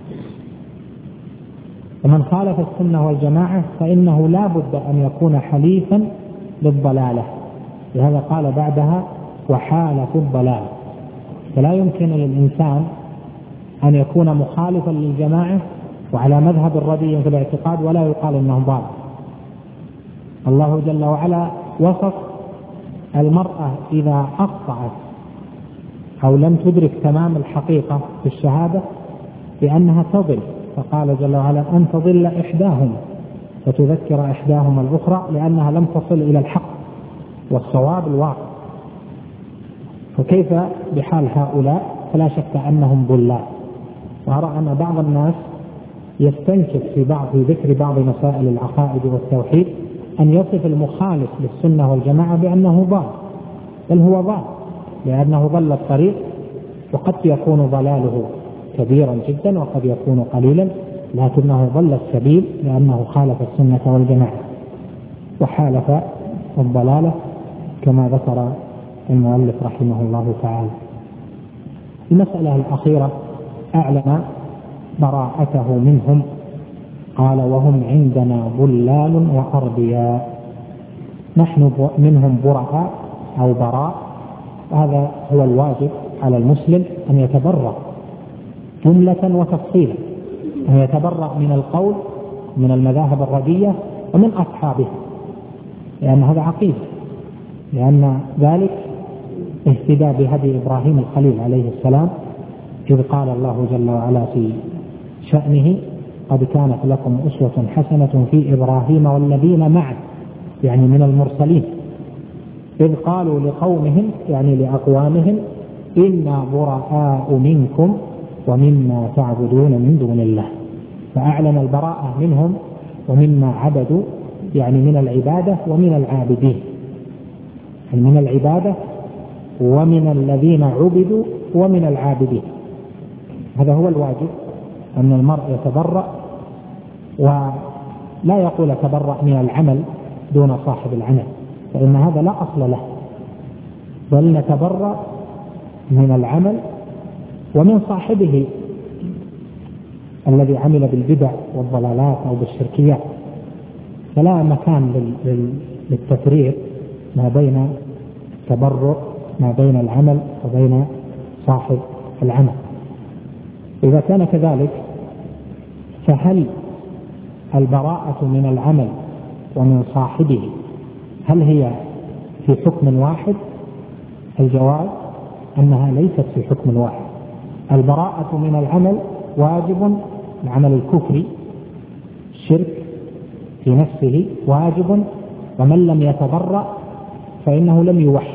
[SPEAKER 1] ومن خالف السنة والجماعة فإنه لا بد أن يكون حليفا للضلالة، لهذا قال بعدها وحالفوا الضلال. فلا يمكن للإنسان أن يكون مخالفا للجماعة وعلى مذهب الردي في الاعتقاد ولا يقال إنه ضال. الله جل وعلا وصف المرأة إذا أخطأت أو لم تدرك تمام الحقيقة في الشهادة بأنها تضل، فقال جل وعلا أن تضل إحداهما فتذكر إحداهما الأخرى لأنها لم تصل إلى الحق والصواب الواقع. فكيف بحال هؤلاء؟ فلا شك أنهم ضلال. وأرى أن بعض الناس يستنكف في بعض في ذكر بعض مسائل العقائد والتوحيد أن يصف المخالف للسنة والجماعة بأنه ضال، بل هو ضال لأنه ضل الطريق، وقد يكون ضلاله كبيرا جدا وقد يكون قليلا، لكنه ضل السبيل لأنه خالف السنة والجماعة وحالف الضلالة كما ذكر المؤلف رحمه الله تعالى. المسألة الأخيرة أعلن براءته منهم، قال وهم عندنا ضلال وأرضياء، نحن منهم براء أو براء. هذا هو الواجب على المسلم أن يتبرأ جملة وتفصيلا، أن يتبرأ من القول من المذاهب الردية ومن أصحابها، لأن هذا عقيدة، لأن ذلك اهتدى بهدي إبراهيم الخليل عليه السلام، إذ قال الله جل وعلا في شأنه قد كانت لكم أسوة حسنة في إبراهيم والذين معه، يعني من المرسلين، إذ قالوا لقومهم يعني لأقوامهم إنا براء منكم ومما تعبدون من دون الله. فأعلن البراءة منهم ومما عبدوا، يعني من العبادة ومن العابدين، يعني من العبادة ومن الذين عبدوا ومن العابدين. هذا هو الواجب، أن المرء يتبرأ ولا يقول تبرأ من العمل دون صاحب العمل، فإن هذا لا أصل له، بل نتبرأ من العمل ومن صاحبه الذي عمل بالبدع والضلالات أو بالشركيات، فلا مكان للتفريق ما بين التبرؤ ما بين العمل وبين صاحب العمل. إذا كان كذلك فهل البراءة من العمل ومن صاحبه هل هي في حكم واحد؟ الجواب أنها ليست في حكم واحد. البراءة من العمل واجب، العمل الكفري الشرك في نفسه واجب، ومن لم يتبرأ فإنه لم يوحد،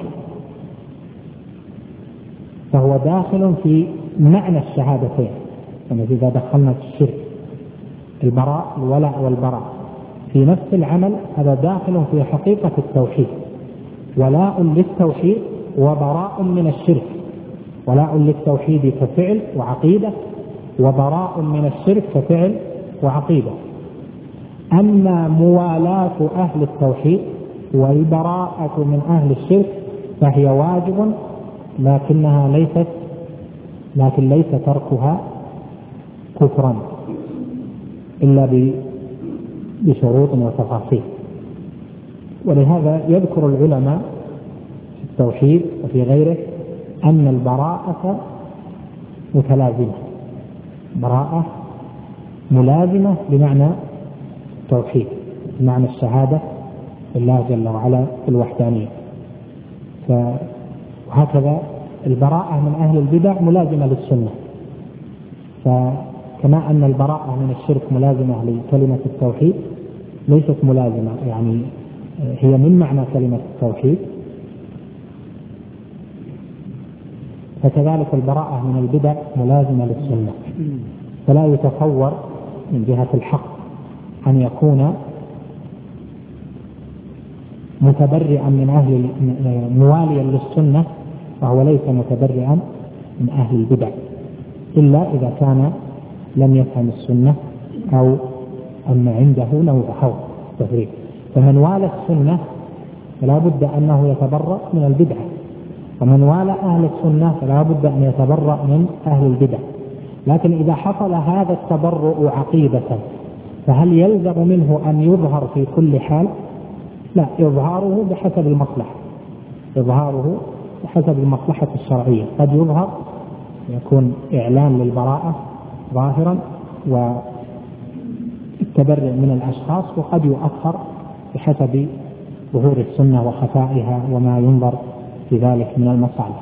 [SPEAKER 1] فهو داخل في معنى الشهادتين. يعني إذا دخلنا في الشرك البراء الولاء والبراء في نفس العمل، هذا داخل في حقيقة التوحيد، ولاء للتوحيد وبراء من الشرك. ولاء للتوحيد كفعل وعقيدة، وبراء من الشرك كفعل وعقيدة. أما موالاة أهل التوحيد والبراءة من أهل الشرك فهي واجب، لكنها ليست لكن ليس تركها كفرا إلا بشروط وتفاصيل. ولهذا يذكر العلماء في التوحيد وفي غيره أن البراءة متلازمة، براءة ملازمة بمعنى التوحيد، بمعنى الشهادة لله جل وعلا الوحدانية. وهكذا البراءة من أهل البدع ملازمة للسنة، فكما أن البراءة من الشرك ملازمة لكلمة التوحيد ليست ملازمة، يعني هي من معنى كلمة التوحيد، فكذلك البراءة من البدع ملازمة للسنة. فلا يتصور من جهة الحق أن يكون متبرئا من أهل مواليا للسنة وهو ليس متبرئا من أهل البدع، إلا إذا كان لم يفهم السنة أو أن عنده نوع تفريق. فمن والى السنة فلا بد أنه يتبرأ من البدعة، ومن والى أهل السنة فلا بد أن يتبرأ من أهل البدع. لكن إذا حصل هذا التبرؤ عقيدة فهل يلزم منه أن يظهر في كل حال؟ لا، إظهاره بحسب المصلحة، إظهاره بحسب المصلحة الشرعية. قد يظهر يكون إعلان للبراءة ظاهرا والتبرئ من الأشخاص، وقد يؤخر بحسب ظهور السنة وخفائها وما ينظر في ذلك من المصالح.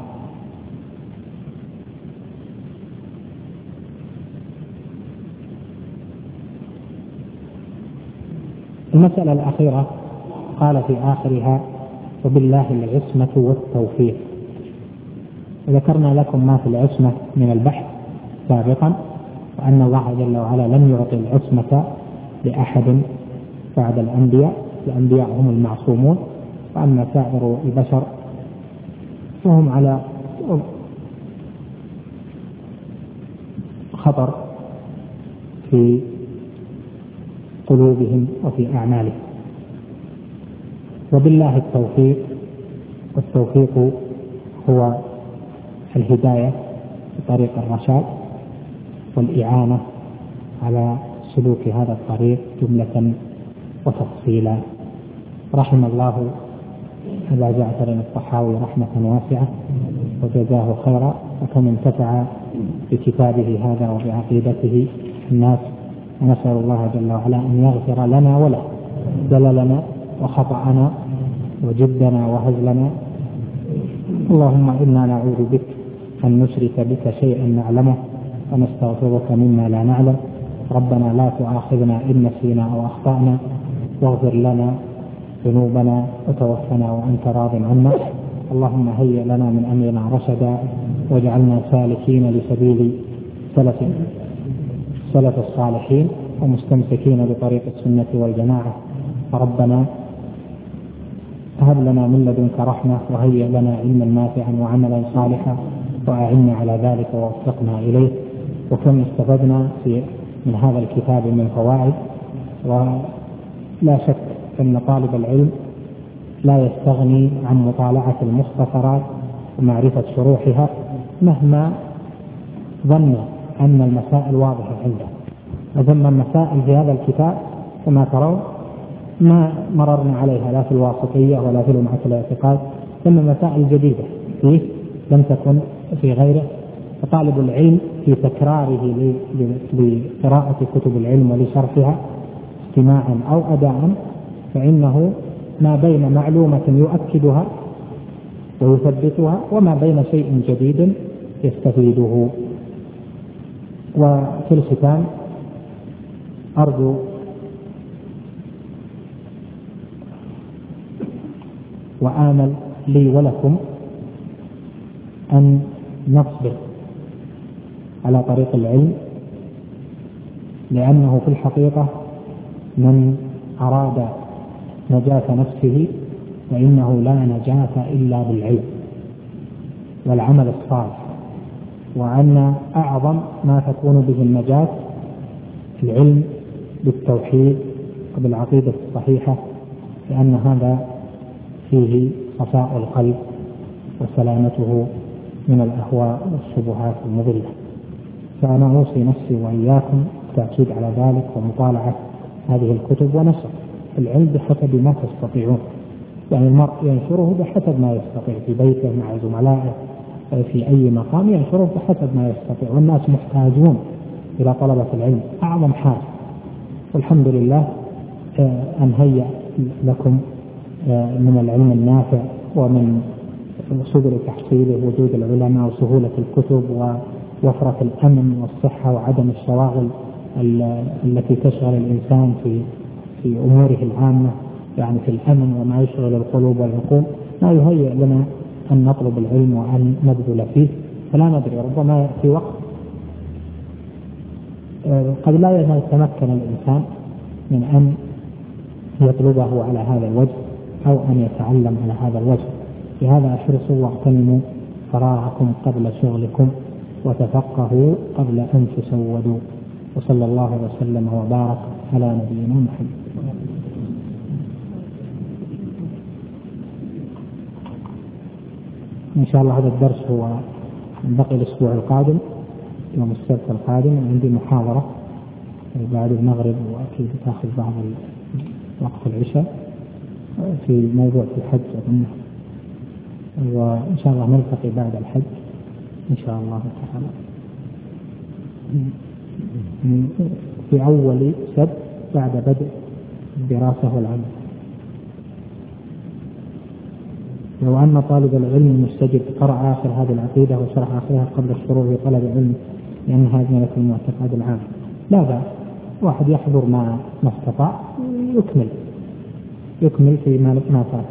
[SPEAKER 1] المسألة الأخيرة قال في آخرها: وبالله العصمة والتوفيق. ذكرنا لكم ما في العصمة من البحث سابقا، وأن الله جل وعلا لم يعطي العصمة لأحد بعد الأنبياء، الأنبياء هم المعصومون، وأما سائر البشر فهم على خطر في قلوبهم وفي أعمالهم. وبالله التوفيق، والتوفيق هو الهداية بطريق الرشاد والإعانة على سلوك هذا الطريق جملة وتفصيلا. رحم الله أبا جعفر الطحاوي رحمة واسعة وجزاه خيرا، وكم انتفع بكتابه هذا وبعقيدته الناس. ونسأل الله جل وعلا أن يغفر لنا وله زللنا وخطأنا وجدنا وهزلنا. اللهم إنا نعوذ بك أن نشرك بك شيئا نعلمه ونستغفرك مما لا نعلم. ربنا لا تؤاخذنا إن نسينا أو أخطأنا، واغفر لنا ذنوبنا وتوفنا وأنت راض عنا. اللهم هيئ لنا من أمرنا رشدا، واجعلنا سالكين لسبيل سلف سلف الصالحين ومستمسكين بطريق السنة والجماعة. ربنا هب لنا من لدنك رحمة، وهيئ لنا علما نافعا وعملا صالحا، وأعنا على ذلك ووفقنا إليه. وكم استفدنا في من هذا الكتاب من فوائد، ولا شك أن طالب العلم لا يستغني عن مطالعة المختصرات ومعرفة شروحها، مهما ظن أن المسائل واضحة عنده. وثم المسائل في هذا الكتاب كما ترون ما مررنا عليها لا في الواسطية ولا في لمعة الاعتقاد، ثم مسائل جديدة فيه لم تكن في غيره. فطالب العلم في تكراره لقراءة كتب العلم ولشرحها استماعا أو أداء، فإنه ما بين معلومة يؤكدها ويثبتها وما بين شيء جديد يستفيده. وفي الختام أرجو وآمل لي ولكم أن نصبر على طريق العلم، لأنه في الحقيقة من أراد نجاة نفسه فإنه لا نجاة إلا بالعلم والعمل الصالح، وأن أعظم ما تكون به النجاة العلم بالتوحيد وبالعقيدة الصحيحة، لأن هذا فيه صفاء القلب وسلامته من الأهواء والشبهات المضلة. فأنا أوصي نفسي وإياكم التأكيد على ذلك ومطالعة هذه الكتب ونشر العلم بحسب ما تستطيعون، يعني المرء ينشره بحسب ما يستطيع في بيته مع زملائه في أي مقام، ينشره بحسب ما يستطيع، والناس محتاجون إلى طلبة العلم أعظم حاجة. والحمد لله أن هيأ لكم من العلم النافع ومن سبل تحصيله وجود العلماء وسهولة الكتب ووفرة الأمن والصحة وعدم الشواغل التي تشغل الإنسان في في أموره العامة، يعني في الأمن وما يشغل القلوب والعقول، ما يهيئ لنا أن نطلب العلم وأن نبذل فيه. فلا ندري، ربما يأتي وقت قد لا يتمكن الإنسان من أن يطلبه على هذا الوجه أو أن يتعلم على هذا الوجه. لهذا احرصوا واغتنموا فراغكم قبل شغلكم وتفقهوا قبل أن تسودوا. وصلى الله وسلم وبارك على نبينا محمد. إن شاء الله هذا الدرس هو بقي الأسبوع القادم، يوم السبت القادم عندي محاضرة بعد المغرب، وأكيد تأخذ بعض وقت العشاء في موضوع في الحج أظن، وإن شاء الله نلتقي بعد الحج إن شاء الله تعالى في أول سبت بعد بدء الدراسة والعمل. لو أن طالب العلم المستجد قرأ آخر هذه العقيدة وشرح آخرها قبل الشروع في طلب العلم، لأن هذا من المعتقد العام، لا بأس واحد يحضر ما ما استطاع يكمل يكمل في ما ما فات.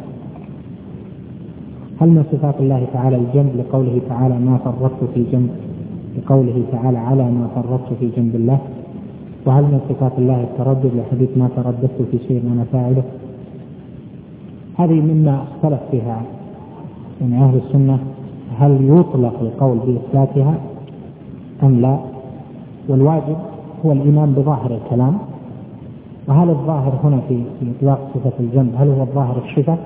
[SPEAKER 1] هل من صفات الله تعالى الجنب لقوله تعالى ما فرطت في جنب لقوله تعالى على ما فرطت في جنب الله؟ وهل من صفات الله التردد لحديث ما ترددت في شيء أنا فاعله؟ هذه مما اختلف فيها من أهل السنة، هل يطلق القول بإثباتها أم لا؟ والواجب هو الإيمان بظاهر الكلام. وهل الظاهر هنا في إطلاق صفة الجنب هل هو الظاهر الصفة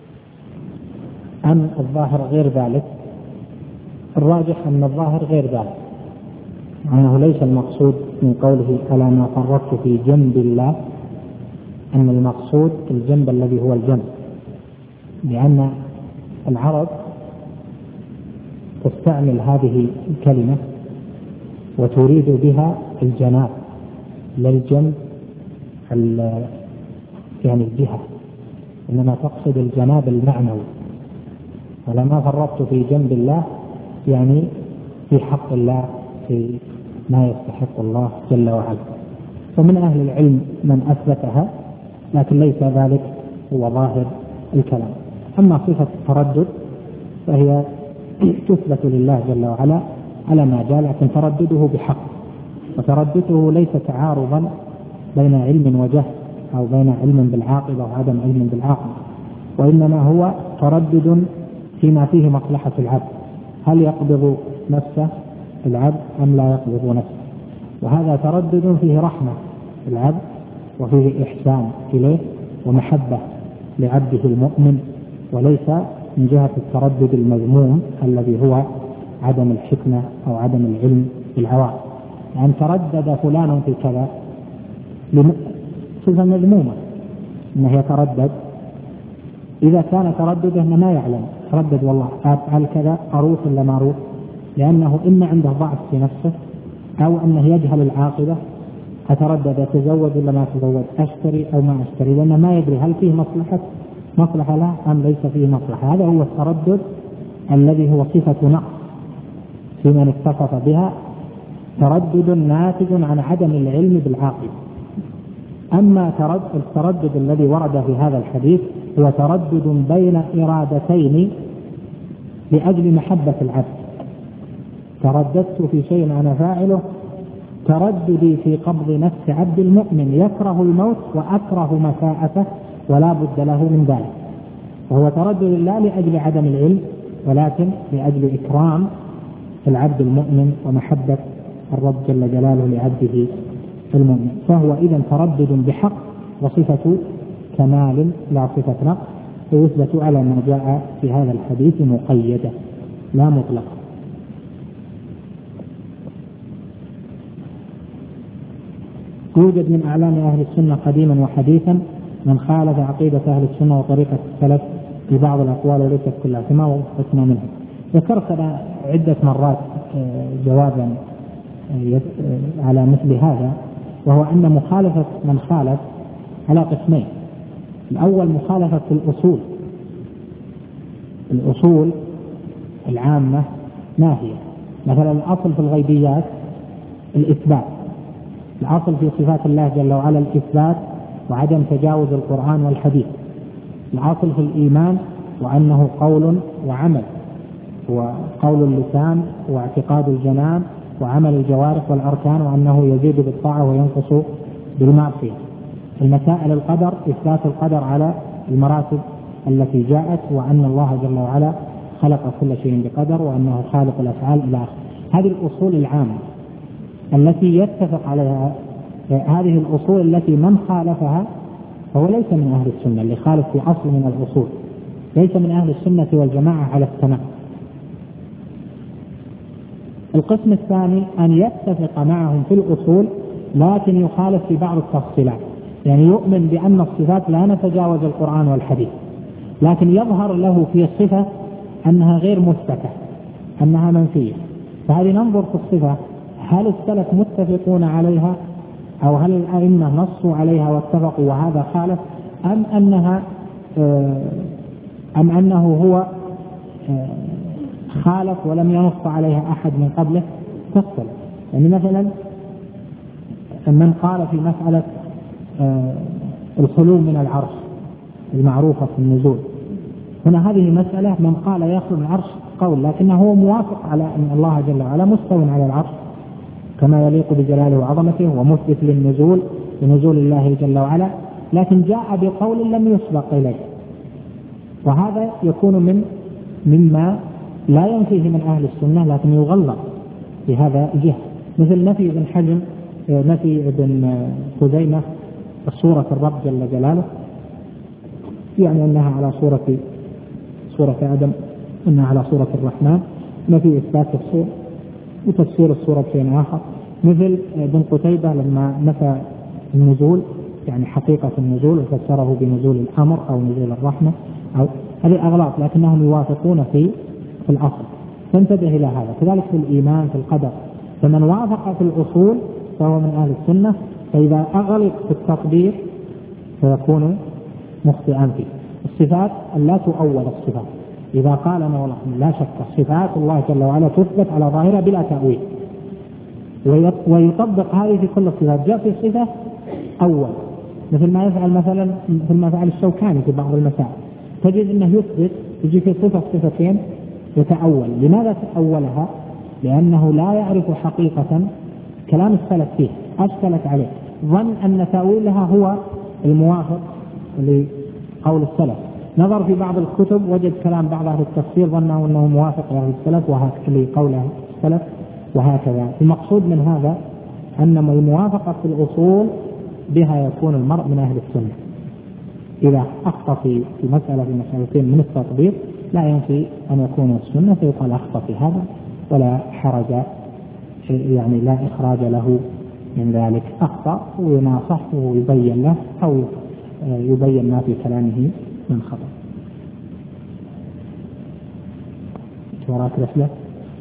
[SPEAKER 1] أم الظاهر غير ذلك؟ الراجح أن الظاهر غير ذلك، أنه ليس المقصود من قوله ألا ما فرطت في جنب الله أن المقصود الجنب الذي هو الجنب، لأن العرب تستعمل هذه الكلمة وتريد بها الجناب للجنب يعني الجهة، إنما تقصد الجناب المعنوي. ولما فرطت في جنب الله يعني في حق الله، في ما يستحق الله جل وعلا. ومن أهل العلم من أثبتها، لكن ليس ذلك هو ظاهر الكلام. أما صفة التردد فهي تثبت لله جل وعلا على ما جاء، لكن تردده بحق، وتردده ليس تعارضا بين علم وجهل أو بين علم بالعاقبة وعدم علم بالعاقبة، وإنما هو تردد فيما فيه مصلحة العبد، هل يقبض نفسه العبد أم لا يقبض نفسه. وهذا تردد فيه رحمة العبد وفيه إحسان إليه ومحبة لعبده المؤمن، وليس من جهة التردد المذموم الذي هو عدم الحكمة أو عدم العلم بالهواء. يعني تردد فلان في كذا صفة مذمومة أنه يتردد، إذا كان تردده أنه ما يعلم، تردد والله أفعل كذا أروح ولا ما أروح، لأنه إما عنده ضعف في نفسه أو أنه يجهل العاقبة، أتردد أتزوج ولا ما أتزوج، أشتري أو ما أشتري، لأنه ما يدري هل فيه مصلحة مصلحة لا أم ليس فيه مصلحة. هذا هو التردد الذي هو صفة نقص في من اتصف بها، تردد ناتج عن عدم العلم بالعاقبة. أما التردد الذي ورد في هذا الحديث هو تردد بين إرادتين لأجل محبة العبد. ترددت في شيء أنا فاعله، ترددي في قبض نفس عبد المؤمن يكره الموت وأكره مساءته ولا بد له من ذلك، وهو تردد لا لأجل عدم العلم ولكن لأجل إكرام العبد المؤمن ومحبة الرب جل جلاله لعبده المؤمن. فهو إذن تردد بحق وصفة كمال لا صفة نقص، ويثبت على ما جاء في هذا الحديث مقيدة لا مطلقة. يوجد من أعلام أهل السنة قديما وحديثا من خالف عقيدة أهل السنة وطريقة السلف في بعض الأقوال وليست كلها كما وضحنا منها. ذكرت أنا عدة مرات جوابا على مثل هذا، وهو أن مخالفة من خالف على قسمين. الأول مخالفة في الأصول، الأصول العامة ما هي؟ مثلا الأصل في الغيبيات الإثبات، الأصل في صفات الله جل وعلا الإثبات وعدم تجاوز القرآن والحديث. الأصل في الإيمان وأنه قول وعمل، وقول اللسان واعتقاد الجنان وعمل الجوارح والأركان، وأنه يزيد بالطاعة وينقص بالمعصية. المسائل القدر إثبات القدر على المراتب التي جاءت، وأن الله جل وعلا خلق كل شيء بقدر، وأنه خالق الأفعال إلى آخره. هذه الأصول العامة التي يتفق عليها، هذه الأصول التي من خالفها فهو ليس من أهل السنة. اللي خالف في أصل من الأصول ليس من أهل السنة والجماعة على التمام. القسم الثاني أن يتفق معهم في الأصول لكن يخالف في بعض التفصيلات، يعني يؤمن بأن الصفات لا نتجاوز القرآن والحديث، لكن يظهر له في الصفة أنها غير مثبتة، أنها منفية. فهذه ننظر في الصفة هل السلف متفقون عليها أو هل الأئمة نصوا عليها واتفقوا وهذا خالف، أم أنها أم أنه هو خالف ولم ينص عليها أحد من قبله تفصل. يعني مثلا من قال في مسألة الخلو من العرش المعروفة في النزول، هنا هذه مسألة من قال يخلو من العرش قول، لكنه هو موافق على أن الله جل وعلا مستوٍ على العرش كما يليق بجلاله وعظمته، ومثبت للنزول بنزول الله جل وعلا، لكن جاء بقول لم يسبق إليه، وهذا يكون من مما لا ينفيه من أهل السنة لكن يغلط في هذا الجهة، مثل نفي ابن حزم نفي ابن خزيمة الصورة الرب جل جلاله، يعني أنها على صورة صورة آدم، أنها على صورة الرحمن، نفي إثبات الصورة وتفسير الصورة بشيء آخر. مثل ابن قتيبة لما نفى النزول يعني حقيقة النزول وفسره بنزول الأمر أو نزول الرحمة، أو هذه أغلاط لكنهم يوافقون في في الأصل، فانتبه إلى هذا. كذلك في الإيمان في القدر، فمن وافق في الأصول فهو من أهل السنة، فإذا أغلق في التطبيق فيكون مخطئا فيه. الصفات لا تؤول الصفات، إذا قال أنا والله لا شك صفات الله جل وعلا تثبت على ظاهرها بلا تأويل، ويطبق هذه في كل الصفات. جاء في الصفة أول مثل ما يفعل مثلا مثل ما فعل الشوكاني في بعض المسائل، تجد أنه يثبت يجي في صفة صفتين يتأول. لماذا تأولها؟ لأنه لا يعرف حقيقة كلام السلف فيه، أشكلت عليه، ظن أن تأويلها هو الموافق لقول السلف، نظر في بعض الكتب وجد كلام بعض أهل التفسير ظنه أنه موافق لأهل السلف وهكذا لقوله السلف وهكذا. المقصود من هذا أن الموافقة في الأصول بها يكون المرء من أهل السنة. إذا أخطأ في مسألة في مسألتين من التطبيق لا ينفي أن يكون السنة، فيقال أخطأ في هذا ولا حرج، يعني لا إخراج له من ذلك. أخطأ ويناصح ويبين له أو يبين ما في كلامه من خطأ. وراك رحلة.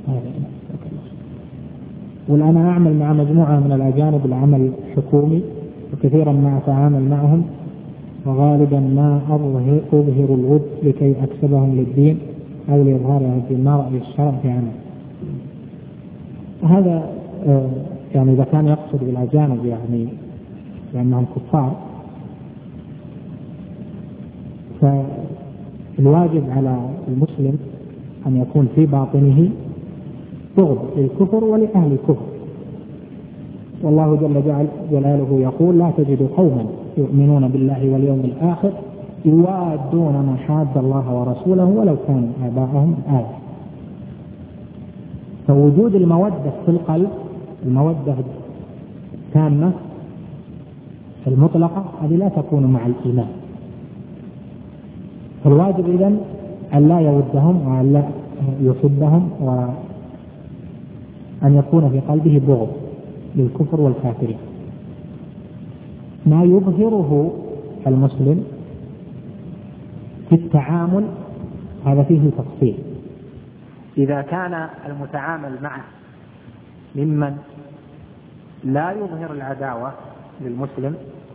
[SPEAKER 1] والآن أعمل مع مجموعة من الأجانب العمل حكومي، وكثيرا ما أتعامل معهم، وغالبا ما أظهر, أظهر الود لكي أكسبهم للدين أو لإظهار الدين. ما رأي الشرع في عمل هذا؟ آه يعني إذا كان يقصد بالأجانب يعني لأنهم كفار، فالواجب على المسلم أن يكون في باطنه بغض للكفر ولأهل الكفر. والله جل جلاله يقول: لا تجد قوما يؤمنون بالله واليوم الآخر يوادون من حاد الله ورسوله ولو كانوا آباءهم. آية. فوجود المودة في القلب، المودة التامة المطلقة، هذه لا تكون مع الإيمان. فالواجب إذن أن لا يودهم وأن لا يحبهم، وأن يكون في قلبه بغض للكفر والكافرين. ما يظهره المسلم في التعامل هذا فيه تفصيل. إذا كان المتعامل معه ممن لا يظهر العداوة للمسلم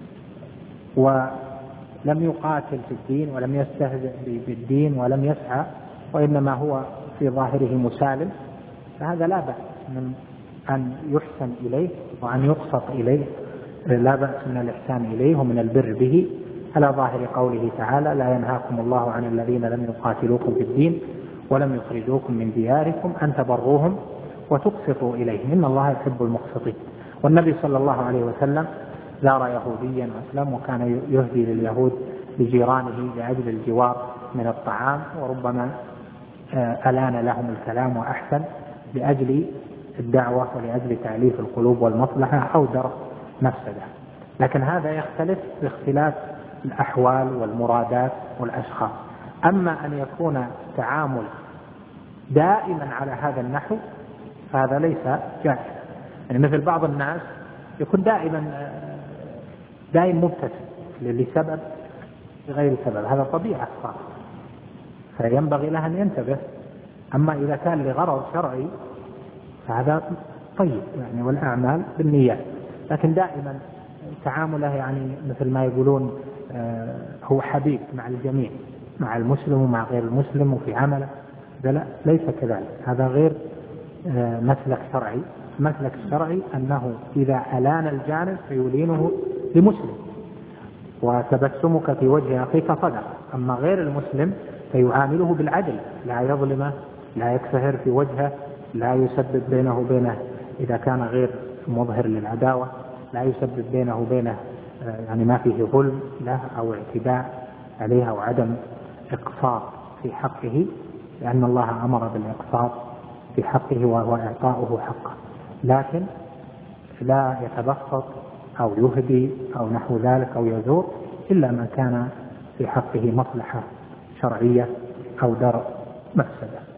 [SPEAKER 1] ولم يقاتل في الدين ولم يستهزئ بالدين ولم يسعى، وإنما هو في ظاهره مسالم، فهذا لا بأس من أن يحسن إليه وأن يقسط إليه، لا بأس من الإحسان إليه ومن البر به، على ظاهر قوله تعالى: لا ينهاكم الله عن الذين لم يقاتلوكم في الدين ولم يخرجوكم من دياركم أن تبروهم وتقسطوا إليهم إن الله يحب المقسطين. والنبي صلى الله عليه وسلم زار يهوديا وأسلم، وكان يهدي لليهود لجيرانه لأجل الجوار من الطعام، وربما ألان لهم الكلام وأحسن لأجل الدعوة ولأجل تأليف القلوب والمصلحة أو درء مفسدة. لكن هذا يختلف باختلاف الأحوال والمرادات والأشخاص. أما أن يكون تعامل دائما على هذا النحو فهذا ليس جائز. يعني مثل بعض الناس يكون دائما دائما مبتسم لسبب غير سبب، هذا طبيعة صار، فينبغي له أن ينتبه. أما إذا كان لغرض شرعي فهذا طيب يعني، والأعمال بالنيات، لكن دائما تعامله يعني مثل ما يقولون آه هو حبيب مع الجميع، مع المسلم ومع غير المسلم وفي عمله، لا ليس كذلك، هذا غير آه مسلك شرعي. مسلك الشرعي أنه إذا ألان الجانب فيلينه لمسلم، وتبسمك في وجه أخيك صدقة. أما غير المسلم فيعامله بالعدل، لا يظلمه، لا يكسهر في وجهه، لا يسبب بينه وبينه إذا كان غير مظهر للعداوة، لا يسبب بينه وبينه يعني ما فيه ظلم له أو اعتداء عليه أو عدم إقصاء في حقه، لأن الله أمر بالإقصاء في حقه وهو إعطاؤه حقه. لكن لا يتبسط أو يهدي أو نحو ذلك أو يزور إلا من كان في حقه مصلحة شرعية أو درء مفسدة.